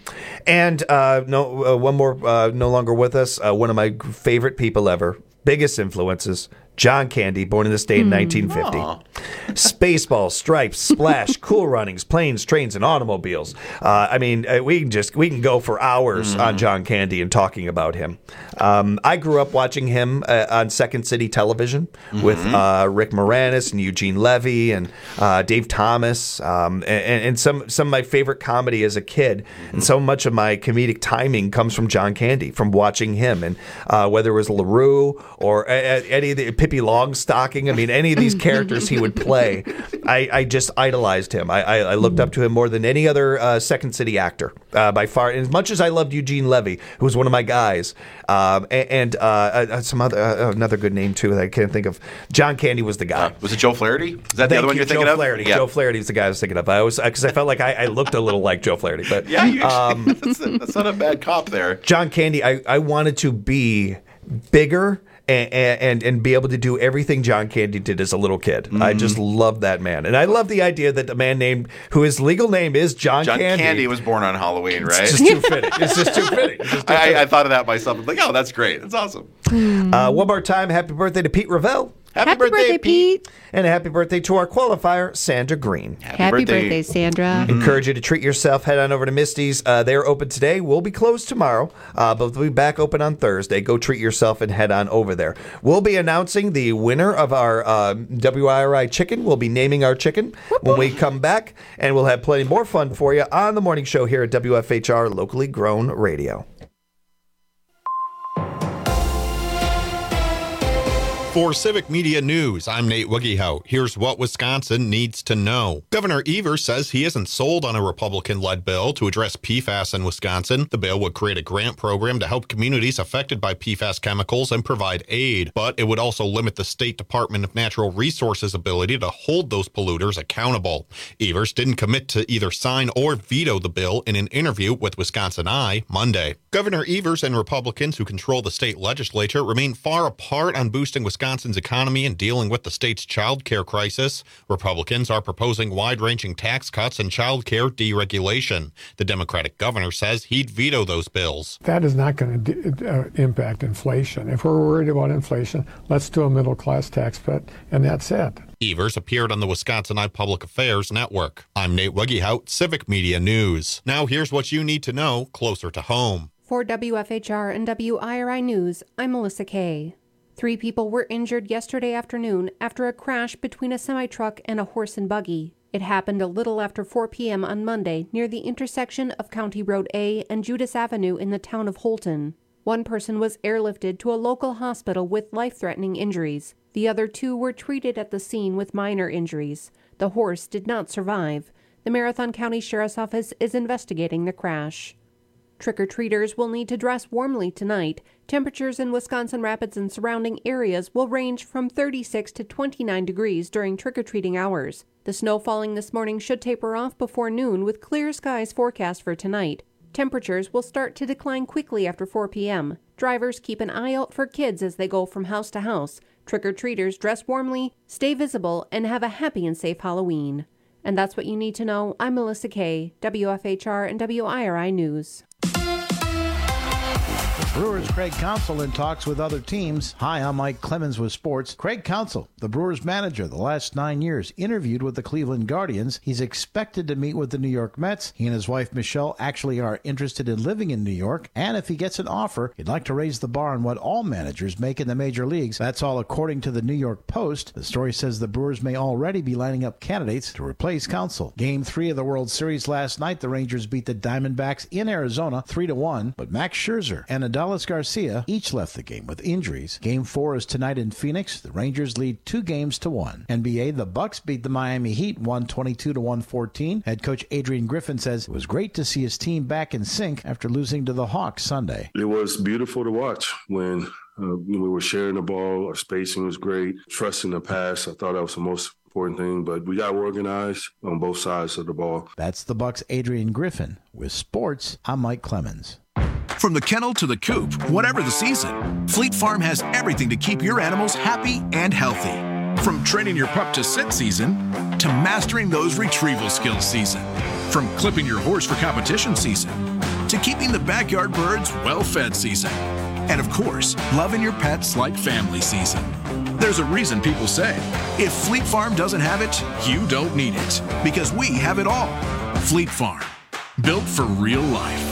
more, no longer with us. One of my favorite people ever, biggest influences, John Candy, born in this day in 1950. Spaceballs, Stripes, Splash, Cool Runnings, Planes, Trains, and Automobiles. We can go for hours on John Candy and talking about him. I grew up watching him on Second City Television with Rick Moranis and Eugene Levy and Dave Thomas and some of my favorite comedy as a kid. And so much of my comedic timing comes from John Candy, from watching him. And whether it was LaRue or any of the Pippi Longstocking, any of these characters he would play, I just idolized him. I looked up to him more than any other Second City actor by far. And as much as I loved Eugene Levy, who was one of my guys, and some another good name too that I can't think of, John Candy was the guy. Was it Joe Flaherty? Is that the other one you're thinking of? Flaherty. Yeah. Joe Flaherty is the guy I was thinking of. Because I felt like I looked a little like Joe Flaherty. But yeah, that's not a bad cop there. John Candy, I wanted to be bigger and be able to do everything John Candy did as a little kid. I just love that man. And I love the idea that a man who his legal name is John Candy. John Candy was born on Halloween, right? It's just too fitting. It's just too fitting. I thought of that myself. I'm like, oh, that's great. That's awesome. One more time, happy birthday to Pete Ravel. Happy birthday, Pete. And a happy birthday to our qualifier, Sandra Green. Happy birthday, Sandra. Encourage you to treat yourself. Head on over to Misty's. They're open today. We'll be closed tomorrow, but we'll be back open on Thursday. Go treat yourself and head on over there. We'll be announcing the winner of our WIRI chicken. We'll be naming our chicken when we come back, and we'll have plenty more fun for you on the morning show here at WFHR Locally Grown Radio. For Civic Media News, I'm Nate Wiggyhout. Here's what Wisconsin needs to know. Governor Evers says he isn't sold on a Republican-led bill to address PFAS in Wisconsin. The bill would create a grant program to help communities affected by PFAS chemicals and provide aid, but it would also limit the State Department of Natural Resources' ability to hold those polluters accountable. Evers didn't commit to either sign or veto the bill in an interview with Wisconsin Eye Monday. Governor Evers and Republicans who control the state legislature remain far apart on boosting Wisconsin's economy and dealing with the state's child care crisis. Republicans are proposing wide-ranging tax cuts and child care deregulation. The Democratic governor says he'd veto those bills. That is not going to impact inflation. If we're worried about inflation, let's do a middle-class tax cut, and that's it. Evers appeared on the Wisconsin Eye Public Affairs Network. I'm Nate Wiggyhout, Civic Media News. Now here's what you need to know closer to home. For WFHR and WIRI News, I'm Melissa Kay. 3 people were injured yesterday afternoon after a crash between a semi-truck and a horse and buggy. It happened a little after 4 p.m. on Monday near the intersection of County Road A and Judas Avenue in the town of Holton. One person was airlifted to a local hospital with life-threatening injuries. The other 2 were treated at the scene with minor injuries. The horse did not survive. The Marathon County Sheriff's Office is investigating the crash. Trick-or-treaters will need to dress warmly tonight. Temperatures in Wisconsin Rapids and surrounding areas will range from 36 to 29 degrees during trick-or-treating hours. The snow falling this morning should taper off before noon with clear skies forecast for tonight. Temperatures will start to decline quickly after 4 p.m. Drivers keep an eye out for kids as they go from house to house. Trick-or-treaters dress warmly, stay visible, and have a happy and safe Halloween. And that's what you need to know. I'm Melissa Kay, WFHR and WIRI News. Brewers' Craig Counsell in talks with other teams. Hi, I'm Mike Clemens with sports. Craig Counsell, the Brewers manager the last 9 years, interviewed with the Cleveland Guardians. He's expected to meet with the New York Mets. He and his wife Michelle actually are interested in living in New York. And if he gets an offer, he'd like to raise the bar on what all managers make in the major leagues. That's all according to the New York Post. The story says the Brewers may already be lining up candidates to replace Counsell. Game 3 of the World Series last night, the Rangers beat the Diamondbacks in Arizona 3-1. But Max Scherzer and Adolis Garcia each left the game with injuries. Game 4 is tonight in Phoenix. The Rangers lead 2-1. NBA, the Bucks beat the Miami Heat 122-114. Head coach Adrian Griffin says it was great to see his team back in sync after losing to the Hawks Sunday. It was beautiful to watch when we were sharing the ball. Our spacing was great. Trusting the pass, I thought that was the most important thing, but we got organized on both sides of the ball. That's the Bucks' Adrian Griffin. With sports, I'm Mike Clemens. From the kennel to the coop, whatever the season, Fleet Farm has everything to keep your animals happy and healthy. From training your pup to sit season, to mastering those retrieval skills season. From clipping your horse for competition season, to keeping the backyard birds well-fed season. And of course, loving your pets like family season. There's a reason people say, if Fleet Farm doesn't have it, you don't need it. Because we have it all. Fleet Farm, built for real life.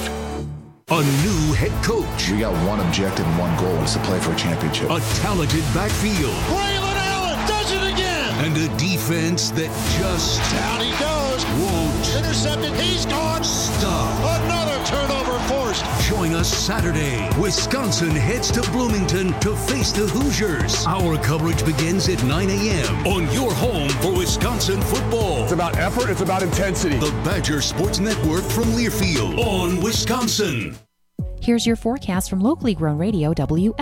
A new head coach. We got one objective and one goal, is to play for a championship. A talented backfield. Braylon Allen does it again. And a defense that just down he goes. Won't. Intercepted. He's gone. Stop. Another turnover forced. Join us Saturday. Wisconsin heads to Bloomington to face the Hoosiers. Our coverage begins at 9 a.m. on your home for Wisconsin football. It's about effort. It's about intensity. The Badger Sports Network from Learfield on Wisconsin. Here's your forecast from locally grown radio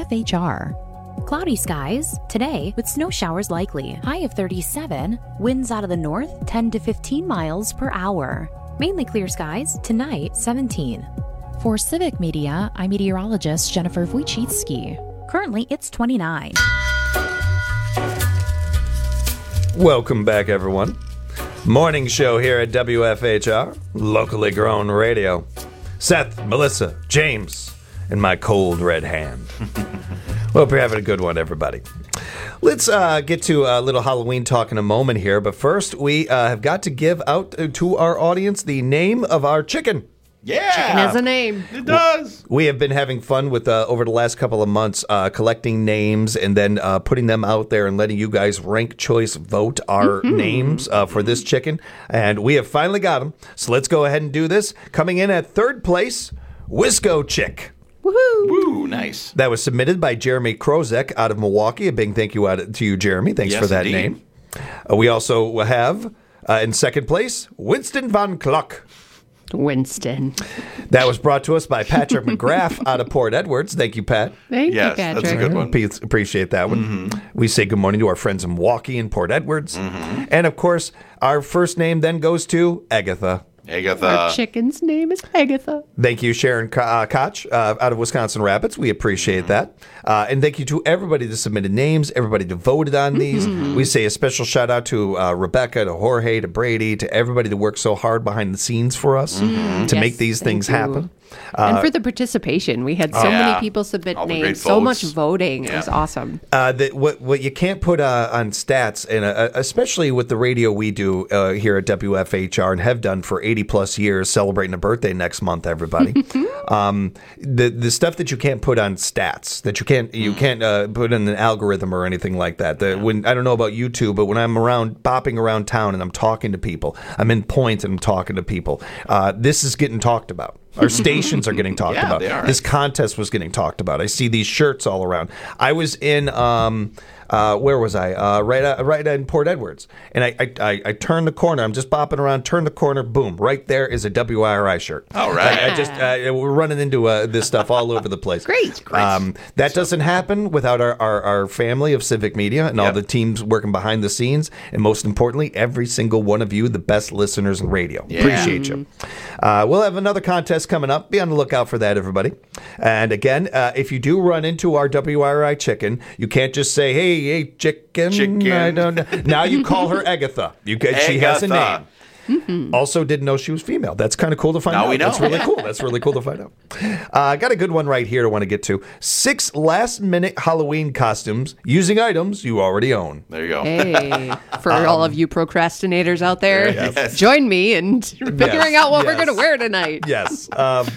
WFHR. Cloudy skies today with snow showers likely. High of 37. Winds out of the north 10 to 15 miles per hour. Mainly clear skies tonight 17. For Civic Media, I'm meteorologist Jennifer Wojcicki. Currently it's 29. Welcome back, everyone. Morning show here at WFHR, locally grown radio. Seth, Melissa, James, and my cold red hand. Hope you're having a good one, everybody. Let's get to a little Halloween talk in a moment here, but first we have got to give out to our audience the name of our chicken. Yeah. Chicken has a name. It does. We have been having fun with over the last couple of months collecting names and then putting them out there and letting you guys rank choice vote our names for this chicken. And we have finally got them. So let's go ahead and do this. Coming in at third place, Wisco Chick. Woohoo! Woo, nice. That was submitted by Jeremy Krozek out of Milwaukee. A big thank you out to you, Jeremy. Thanks for that name. We also have, in second place, Winston Van Kluck. Winston. That was brought to us by Patrick McGrath out of Port Edwards. Thank you, Pat. Thank you, Patrick. That's a good one. Appreciate that one. We say good morning to our friends in Milwaukee and Port Edwards. And, of course, our first name then goes to Agatha. Our chicken's name is Agatha. Thank you, Sharon Koch out of Wisconsin Rapids. We appreciate that. And thank you to everybody that submitted names, everybody that voted on these. We say a special shout out to Rebecca, to Jorge, to Brady, to everybody that worked so hard behind the scenes for us to make these things happen. And for the participation, we had so many people submit names, so much voting. It was awesome. What you can't put on stats, and especially with the radio we do here at WFHR and have done for 80 plus years, celebrating a birthday next month, everybody. The stuff that you can't put on stats, that you can't put in an algorithm or anything like that. When I don't know about you two, but when I'm bopping around town and I'm talking to people, I'm in points and I'm talking to people. This is getting talked about. Our stations are getting talked Yeah, about. they are. This contest was getting talked about. I see these shirts all around. I was in where was I? Right in Port Edwards, and I turned the corner. I'm just bopping around. Turn the corner. Boom! Right there is a WIRI shirt. All right. We're running into this stuff all over the place. Great. That doesn't happen without our family of Civic Media and all the teams working behind the scenes, and most importantly, every single one of you, the best listeners in radio. Yeah. Appreciate you. We'll have another contest coming up. Be on the lookout for that, everybody. And again, if you do run into our WIRI chicken, you can't just say, hey, chicken. I don't know. Now you call her Agatha. She has a name. Mm-hmm. Also didn't know she was female. That's kind of cool to find out. Now we know. That's really cool. That's really cool to find out. I got a good one right here I want to get to. 6 last-minute Halloween costumes using items you already own. There you go. Hey, for all of you procrastinators out there, Yes. join me in figuring out what we're going to wear tonight. Yes.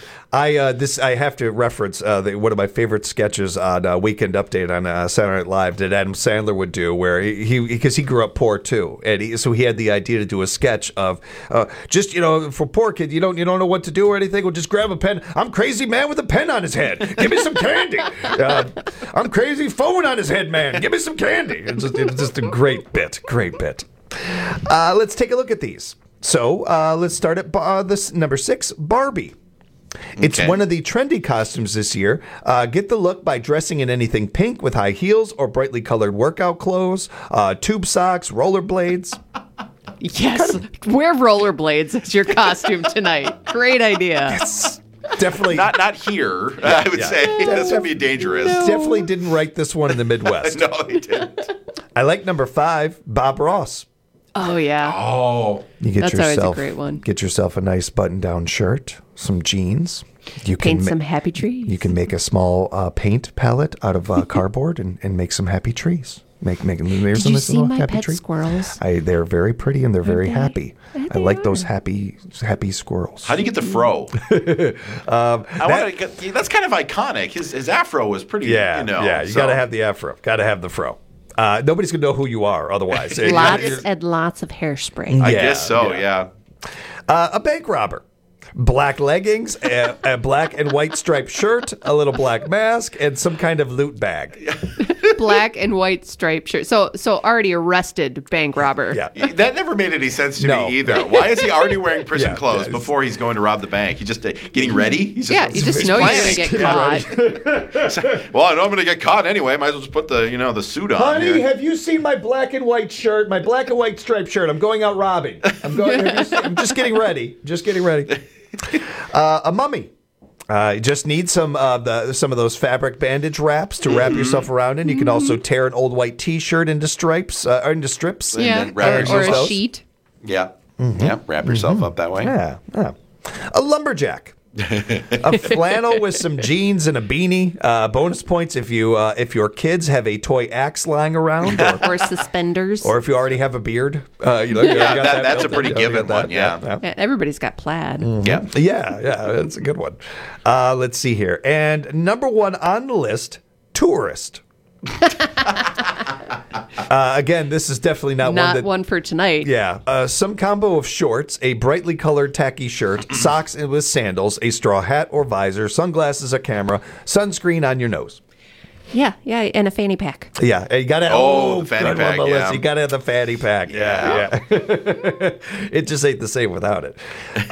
I have to reference one of my favorite sketches on Weekend Update on Saturday Night Live that Adam Sandler would do, where because he grew up poor too, and so he had the idea to do a sketch of just for poor kids, you don't know what to do or anything. Well, just grab a pen. I'm crazy man with a pen on his head. Give me some candy. I'm crazy phone on his head man. Give me some candy. It's just a great bit. Great bit. Let's take a look at these. So let's start at this number 6, Barbie. It's one of the trendy costumes this year. Get the look by dressing in anything pink with high heels or brightly colored workout clothes, tube socks, rollerblades. Yes, wear rollerblades as your costume tonight. Great idea. Yes. Definitely not here. I would say this would be dangerous. Definitely didn't write this one in the Midwest. No, he didn't. I like number 5, Bob Ross. Oh yeah. Oh, you get that's yourself, always a great one. Get yourself a nice button-down shirt, some jeans. You Paint can some happy trees. You can make a small paint palette out of cardboard and make some happy trees. Make Did you see my pet squirrels? They're very pretty and they're very happy. I like are. those happy squirrels. How do you get the fro? That's kind of iconic. His afro was pretty. You got to have the afro. Got to have the fro. Nobody's gonna know who you are otherwise. Lots and lots of hairspray. I guess so. Yeah. A bank robber. Black leggings, a black and white striped shirt, a little black mask, and some kind of loot bag. Black and white striped shirt. So already arrested bank robber. Yeah. That never made any sense to me either. Why is he already wearing prison clothes before he's going to rob the bank? He's just getting ready? You just know you're going to get caught. Well, I know I'm going to get caught anyway. Might as well just put the suit on. Honey, have you seen my black and white shirt? My black and white striped shirt. I'm going out robbing. I'm just getting ready. Just getting ready. A mummy. You just need some of those fabric bandage wraps to wrap yourself around in. You can also tear an old white T-shirt into strips, and then wrap or a sheet. Yeah, wrap yourself up that way. Yeah. A lumberjack. A flannel with some jeans and a beanie. Bonus points if your kids have a toy axe lying around, or suspenders, or if you already have a beard. That's a pretty given one. Yeah, everybody's got plaid. Mm-hmm. Yeah, that's a good one. Let's see here, and number 1 on the list, tourist. Again, this is definitely not one for tonight. Yeah. Some combo of shorts, a brightly colored tacky shirt, socks with sandals, a straw hat or visor, sunglasses, a camera, sunscreen on your nose. Yeah, and a fanny pack. Yeah, you got to the fanny pack. You got to have the fanny pack. Yeah. It just ain't the same without it.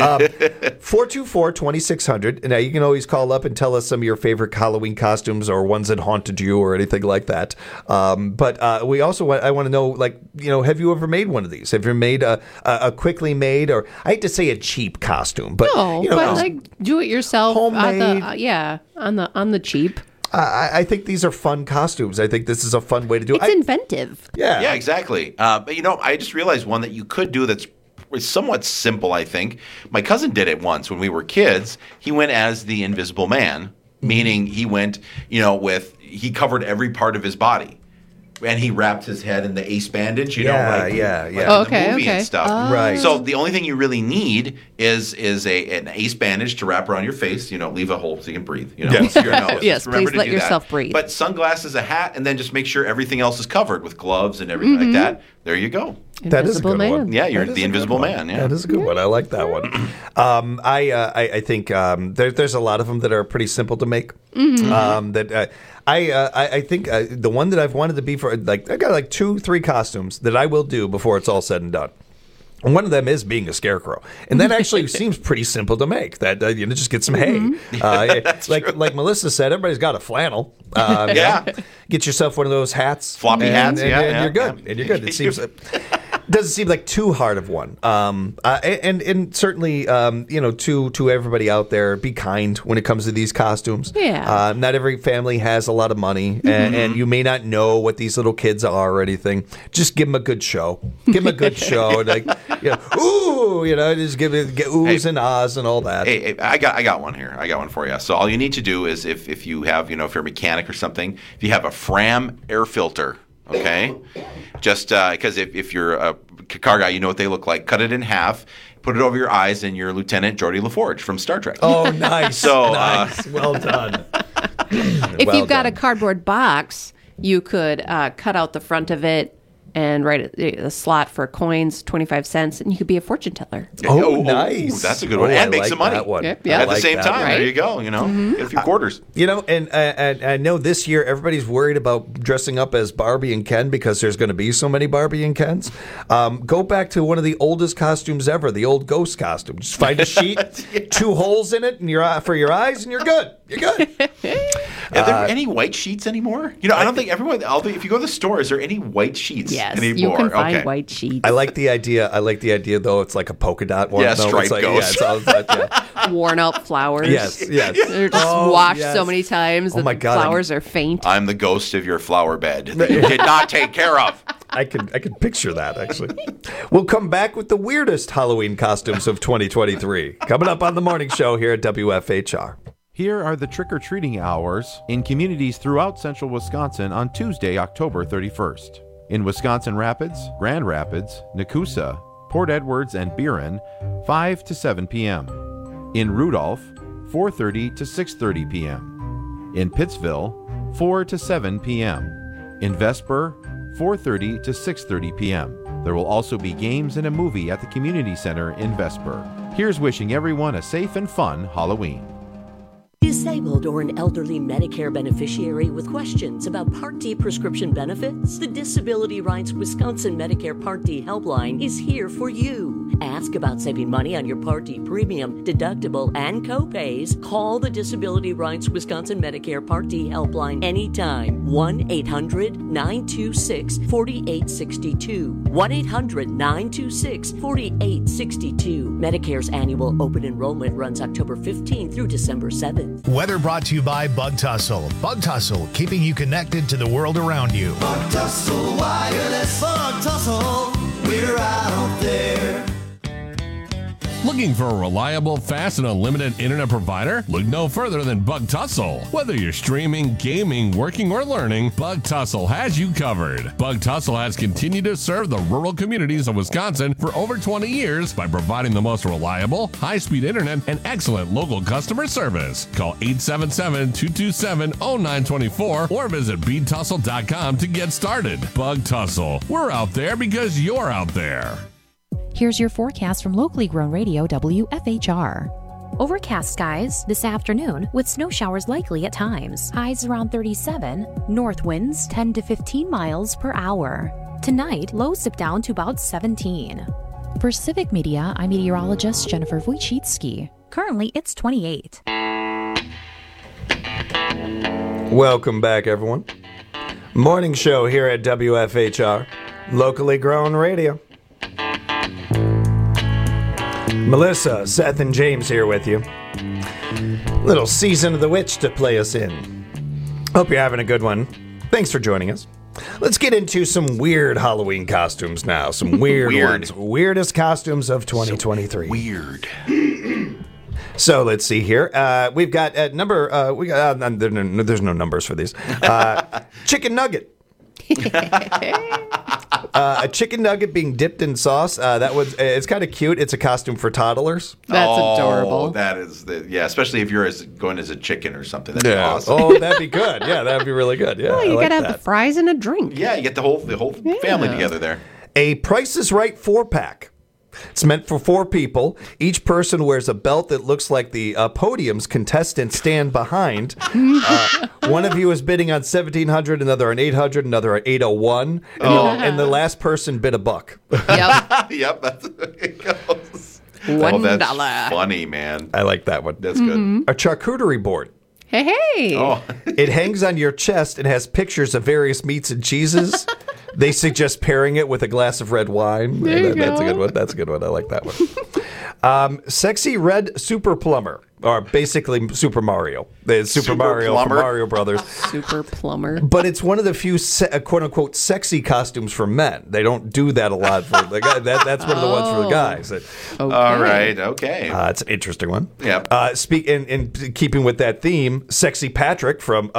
424-2600. Now you can always call up and tell us some of your favorite Halloween costumes or ones that haunted you or anything like that. But we also I want to know, have you ever made one of these? Have you made a quickly made, or I hate to say a cheap costume, but do it yourself, homemade. On the cheap. I think these are fun costumes. I think this is a fun way to do it. It's inventive. Yeah, exactly. But I just realized one that you could do that's somewhat simple, I think. My cousin did it once when we were kids. He went as the Invisible Man, meaning he went, he covered every part of his body. And he wrapped his head in the ace bandage, like in the movie and stuff. Oh. Right. So the only thing you really need is an ace bandage to wrap around your face. Leave a hole so you can breathe. Yes. Your nose. Yes, Remember please let do yourself that. breathe. But sunglasses, a hat, and then just make sure everything else is covered with gloves and everything like that. There you go. That is a good one. Yeah, you're the Invisible Man. Yeah, that is a good one. I like that one. I think there's a lot of them that are pretty simple to make. I think the one that I've wanted to be for, like, I got like 2-3 costumes that I will do before it's all said and done. And one of them is being a scarecrow, and that actually seems pretty simple to make. That just get some hay, like Melissa said. Everybody's got a flannel. Get yourself one of those hats, floppy hats, and you're good. And you're good. It seems. Doesn't seem like too hard of one, and certainly, to everybody out there, be kind when it comes to these costumes. Yeah. Not every family has a lot of money, and you may not know what these little kids are or anything. Just give them a good show. Give them a good show, and just give it oohs and ahs and all that. Hey, I got one here. I got one for you. So all you need to do is if you have, if you're a mechanic or something, if you have a Fram air filter. Okay, just because if you're a car guy, you know what they look like. Cut it in half, put it over your eyes, and you're Lieutenant Geordi LaForge from Star Trek. Oh, nice! So nice, well done. If you've got a cardboard box, you could cut out the front of it and write a slot for coins, 25 cents, and you could be a fortune teller. Oh, nice! That's a good one, and make some money that one. At the same time. Right? There you go. Get a few quarters. And I know this year everybody's worried about dressing up as Barbie and Ken because there's going to be so many Barbie and Kens. Go back to one of the oldest costumes ever, the old ghost costume. Just find a sheet, 2 holes in it, and for your eyes, and you're good. You're good. Are there any white sheets anymore? I don't think everyone. If you go to the store, is there any white sheets anymore? You can find white sheets. I like the idea, though. It's like a polka dot one. Yeah, striped ghost. Worn out flowers. Yes. They're just washed so many times that the flowers are faint. I'm the ghost of your flower bed that you did not take care of. I could picture that, actually. We'll come back with the weirdest Halloween costumes of 2023. Coming up on the morning show here at WFHR. Here are the trick-or-treating hours in communities throughout central Wisconsin on Tuesday, October 31st. In Wisconsin Rapids, Grand Rapids, Nakusa, Port Edwards, and Buren, 5 to 7 p.m. In Rudolph, 4:30 to 6:30 p.m. In Pittsville, 4 to 7 p.m. In Vesper, 4:30 to 6:30 p.m. There will also be games and a movie at the Community Center in Vesper. Here's wishing everyone a safe and fun Halloween. Disabled or an elderly Medicare beneficiary with questions about Part D prescription benefits? The Disability Rights Wisconsin Medicare Part D helpline is here for you. Ask about saving money on your Part D premium, deductible, and co-pays. Call the Disability Rights Wisconsin Medicare Part D helpline anytime. 1-800-926-4862. 1-800-926-4862. Medcare's annual open enrollment runs October 15th through December 7th. Weather brought to you by Bug Tussle. Bug Tussle, keeping you connected to the world around you. Bug Tussle Wireless. Bug Tussle, we're out there. Looking for a reliable, fast, and unlimited internet provider? Look no further than Bug Tussle. Whether you're streaming, gaming, working, or learning, Bug Tussle has you covered. Bug Tussle has continued to serve the rural communities of Wisconsin for over 20 years by providing the most reliable, high-speed internet and excellent local customer service. Call 877-227-0924 or visit BTussle.com to get started. Bug Tussle. We're out there because you're out there. Here's your forecast from locally grown radio WFHR. Overcast skies this afternoon with snow showers likely at times. Highs around 37. North winds 10 to 15 miles per hour. Tonight, lows dip down to about 17. For Civic Media, I'm meteorologist Jennifer Wojcicki. Currently, it's 28. Welcome back, everyone. Morning show here at WFHR, locally grown radio. Melissa, Seth, and James here with you. Little Season of the Witch to play us in. Hope you're having a good one. Thanks for joining us. Let's get into some weird Halloween costumes now. Some weird ones. Weirdest costumes of 2023. So weird. So let's see here. We've got a number. There's no numbers for these. Chicken nugget. A chicken nugget being dipped in sauce. It's kind of cute. It's a costume for toddlers. That's adorable. That is, especially if you're going as a chicken or something. That'd be awesome. Oh, that'd be good. Yeah, that'd be really good. Yeah, well, you gotta have the fries and a drink. Yeah, you get the whole family together there. A Price is Right 4-pack. It's meant for 4 people. Each person wears a belt that looks like the podiums contestants stand behind. One of you is bidding on $1,700, another on $800, another on $801, and the last person bid $1. Yep, that's the way it goes. $1. That's funny, man. I like that one. That's good. A charcuterie board. Hey. Oh. It hangs on your chest and has pictures of various meats and cheeses. They suggest pairing it with a glass of red wine. That's a good one. That's a good one. I like that one. Sexy Red Super Plumber, or basically Super Mario. It's Super Mario from Mario Brothers. Super plumber. But it's one of the few quote-unquote sexy costumes for men. They don't do that a lot for the guy. That's one of the ones for the guys. Okay. All right, okay. It's an interesting one. Yep. In keeping with that theme, Sexy Patrick from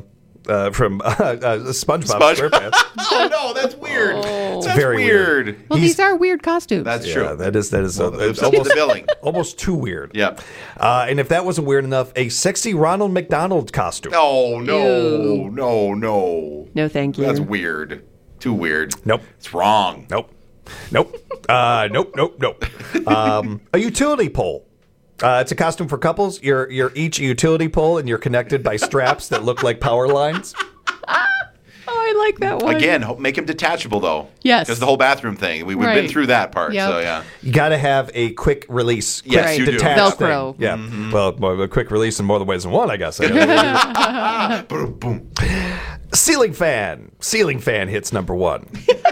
SpongeBob SquarePants. Oh no, that's weird. It's That's very weird. Well, these are weird costumes. That's Yeah, true. that is It's almost billing. almost too weird. Yep. And if that wasn't weird enough, a sexy Ronald McDonald costume. Oh no, Ew. no. No, thank you. That's weird. Too weird. Nope. It's wrong. Nope. Nope. A utility pole. It's a costume for couples. You're each a utility pole, and you're connected by straps that look like power lines. Oh, I like that one. Again, make him detachable though. Yes. Because the whole bathroom thing. We've been Right. through that part. Yep. So yeah. You got to have a quick release. Yes, quick you do. detached Velcro. thing. Yeah. Well, a quick release in more ways than one, I guess. Boom, boom. Ceiling fan. Ceiling fan hits number 1.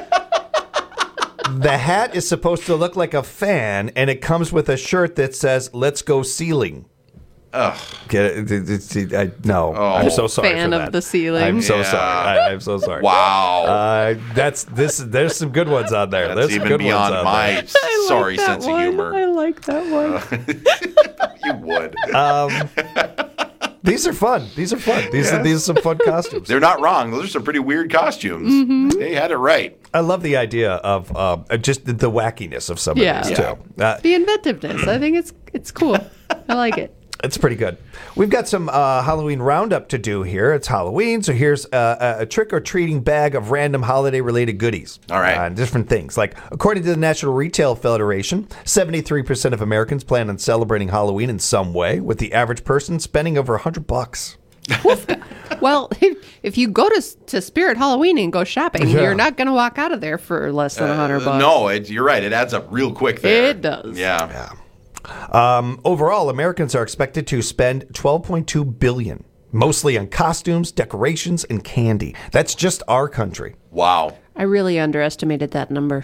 The hat is supposed to look like a fan, and it comes with a shirt that says, "Let's go ceiling." Ugh. Get it? No. I'm so sorry Fan for of that. the ceiling. I'm so Yeah. sorry. I'm so sorry. Wow. There's some good ones on there. That's There's some even good beyond ones on my there. sorry that sense one. of humor. I like that one. You would. These are fun. These are some fun costumes. They're not wrong. Those are some pretty weird costumes. They had it right. I love the idea of just the wackiness of some of these too. The inventiveness. I think it's cool. I like it. It's pretty good. We've got some Halloween roundup to do here. It's Halloween, so here's a trick-or-treating bag of random holiday-related goodies. All right. Different things. Like, according to the National Retail Federation, 73% of Americans plan on celebrating Halloween in some way, with the average person spending over $100. Well, if you go to Spirit Halloween and go shopping, Yeah. you're not going to walk out of there for less than $100. No, you're right. It adds up real quick there. It does. Yeah. Overall, Americans are expected to spend $12.2 billion, mostly on costumes, decorations, and candy. That's just our country. Wow. I really underestimated that number.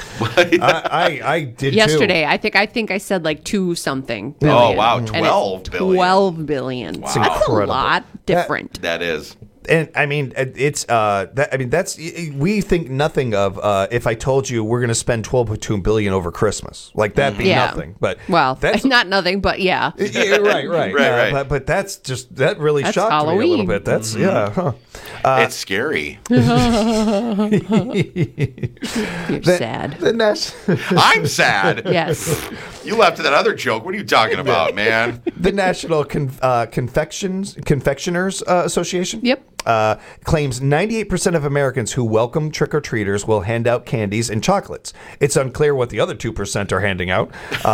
I did Yesterday, I think I said like 2 something. Oh, billion. wow. And 12 it's billion. 12 billion. Wow. That's incredible. a lot different. That is. And I mean, that's we think nothing of if I told you we're going to spend $12.2 billion over Christmas, like that'd be nothing. But well, that's not nothing, but yeah. Yeah, right. Right. But that's just that really That's shocked me a little Halloween. bit. That's Huh. It's scary. You're sad. I'm sad. Yes. You left that other joke. What are you talking about, man? The National Confectioners Association. Yep. Claims 98% of Americans who welcome trick-or-treaters will hand out candies and chocolates. It's unclear what the other 2% are handing out.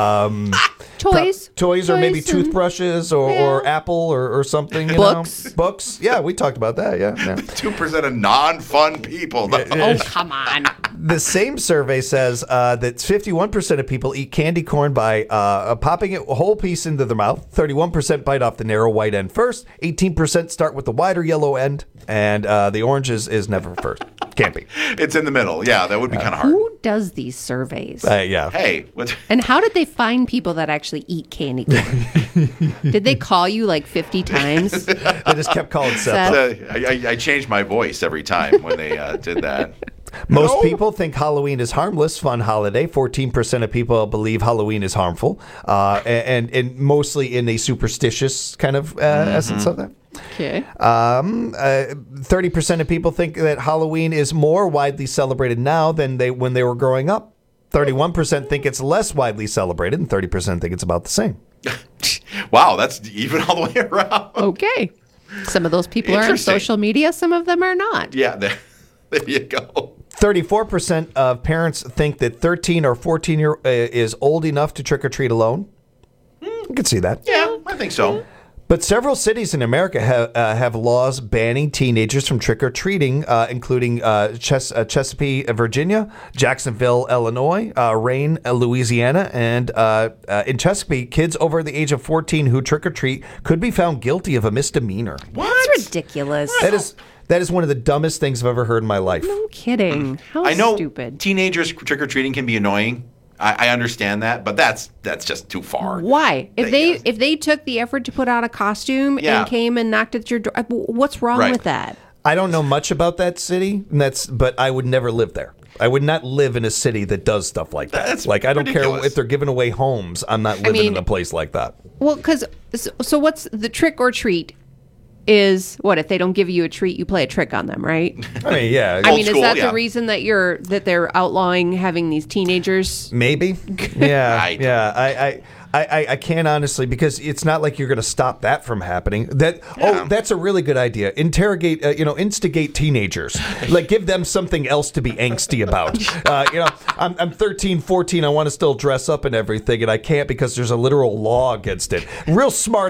Toys or maybe and- toothbrushes or Apple or something. Books. Books. Yeah, we talked about that. Yeah. 2% of non-fun people. Oh, come on. The same survey says that 51% of people eat candy corn by popping it a whole piece into their mouth. 31% bite off the narrow white end first. 18% start with the wider yellow end. And the orange is never first. Can't be. It's in the middle. Yeah, that would be kind of hard. Who does these surveys? Yeah. Hey, what? And how did they find people that actually eat candy corn? Did they call you like 50 times? They just kept calling Seth. I changed my voice every time when they did that. Most people think Halloween is harmless, fun holiday. 14% of people believe Halloween is harmful, and mostly in a superstitious kind of essence of that. Okay. 30% of people think that Halloween is more widely celebrated now than when they were growing up. 31% think it's less widely celebrated, and 30% think it's about the same. Wow, that's even all the way around. Okay. Some of those people are on Interesting. social media. Some of them are not. Yeah, there you go. 34% of parents think that 13 or 14 is old enough to trick or treat alone. I could see that. Yeah, I think so. But several cities in America have laws banning teenagers from trick-or-treating, including Chesapeake, Virginia, Jacksonville, Illinois, Rayne, Louisiana, and in Chesapeake, kids over the age of 14 who trick-or-treat could be found guilty of a misdemeanor. That's ridiculous. That is one of the dumbest things I've ever heard in my life. No kidding. How I know stupid. teenagers trick-or-treating can be annoying. I understand that, but that's just too far. Why? If they took the effort to put out a costume and came and knocked at your door, what's wrong with that? I don't know much about that city, but I would never live there. I would not live in a city that does stuff like that. That's like I don't ridiculous. care if they're giving away homes. I'm not living in a place like that. Well, because so what's the trick or treat? Is what if they don't give you a treat, you play a trick on them, right? I mean, yeah. I mean, is that the reason that they're outlawing having these teenagers? Maybe. Yeah. I can't honestly, because it's not like you're going to stop that from happening. That's a really good idea. Instigate teenagers. Like give them something else to be angsty about. I'm 13, 14. I want to still dress up and everything, and I can't because there's a literal law against it. Real smart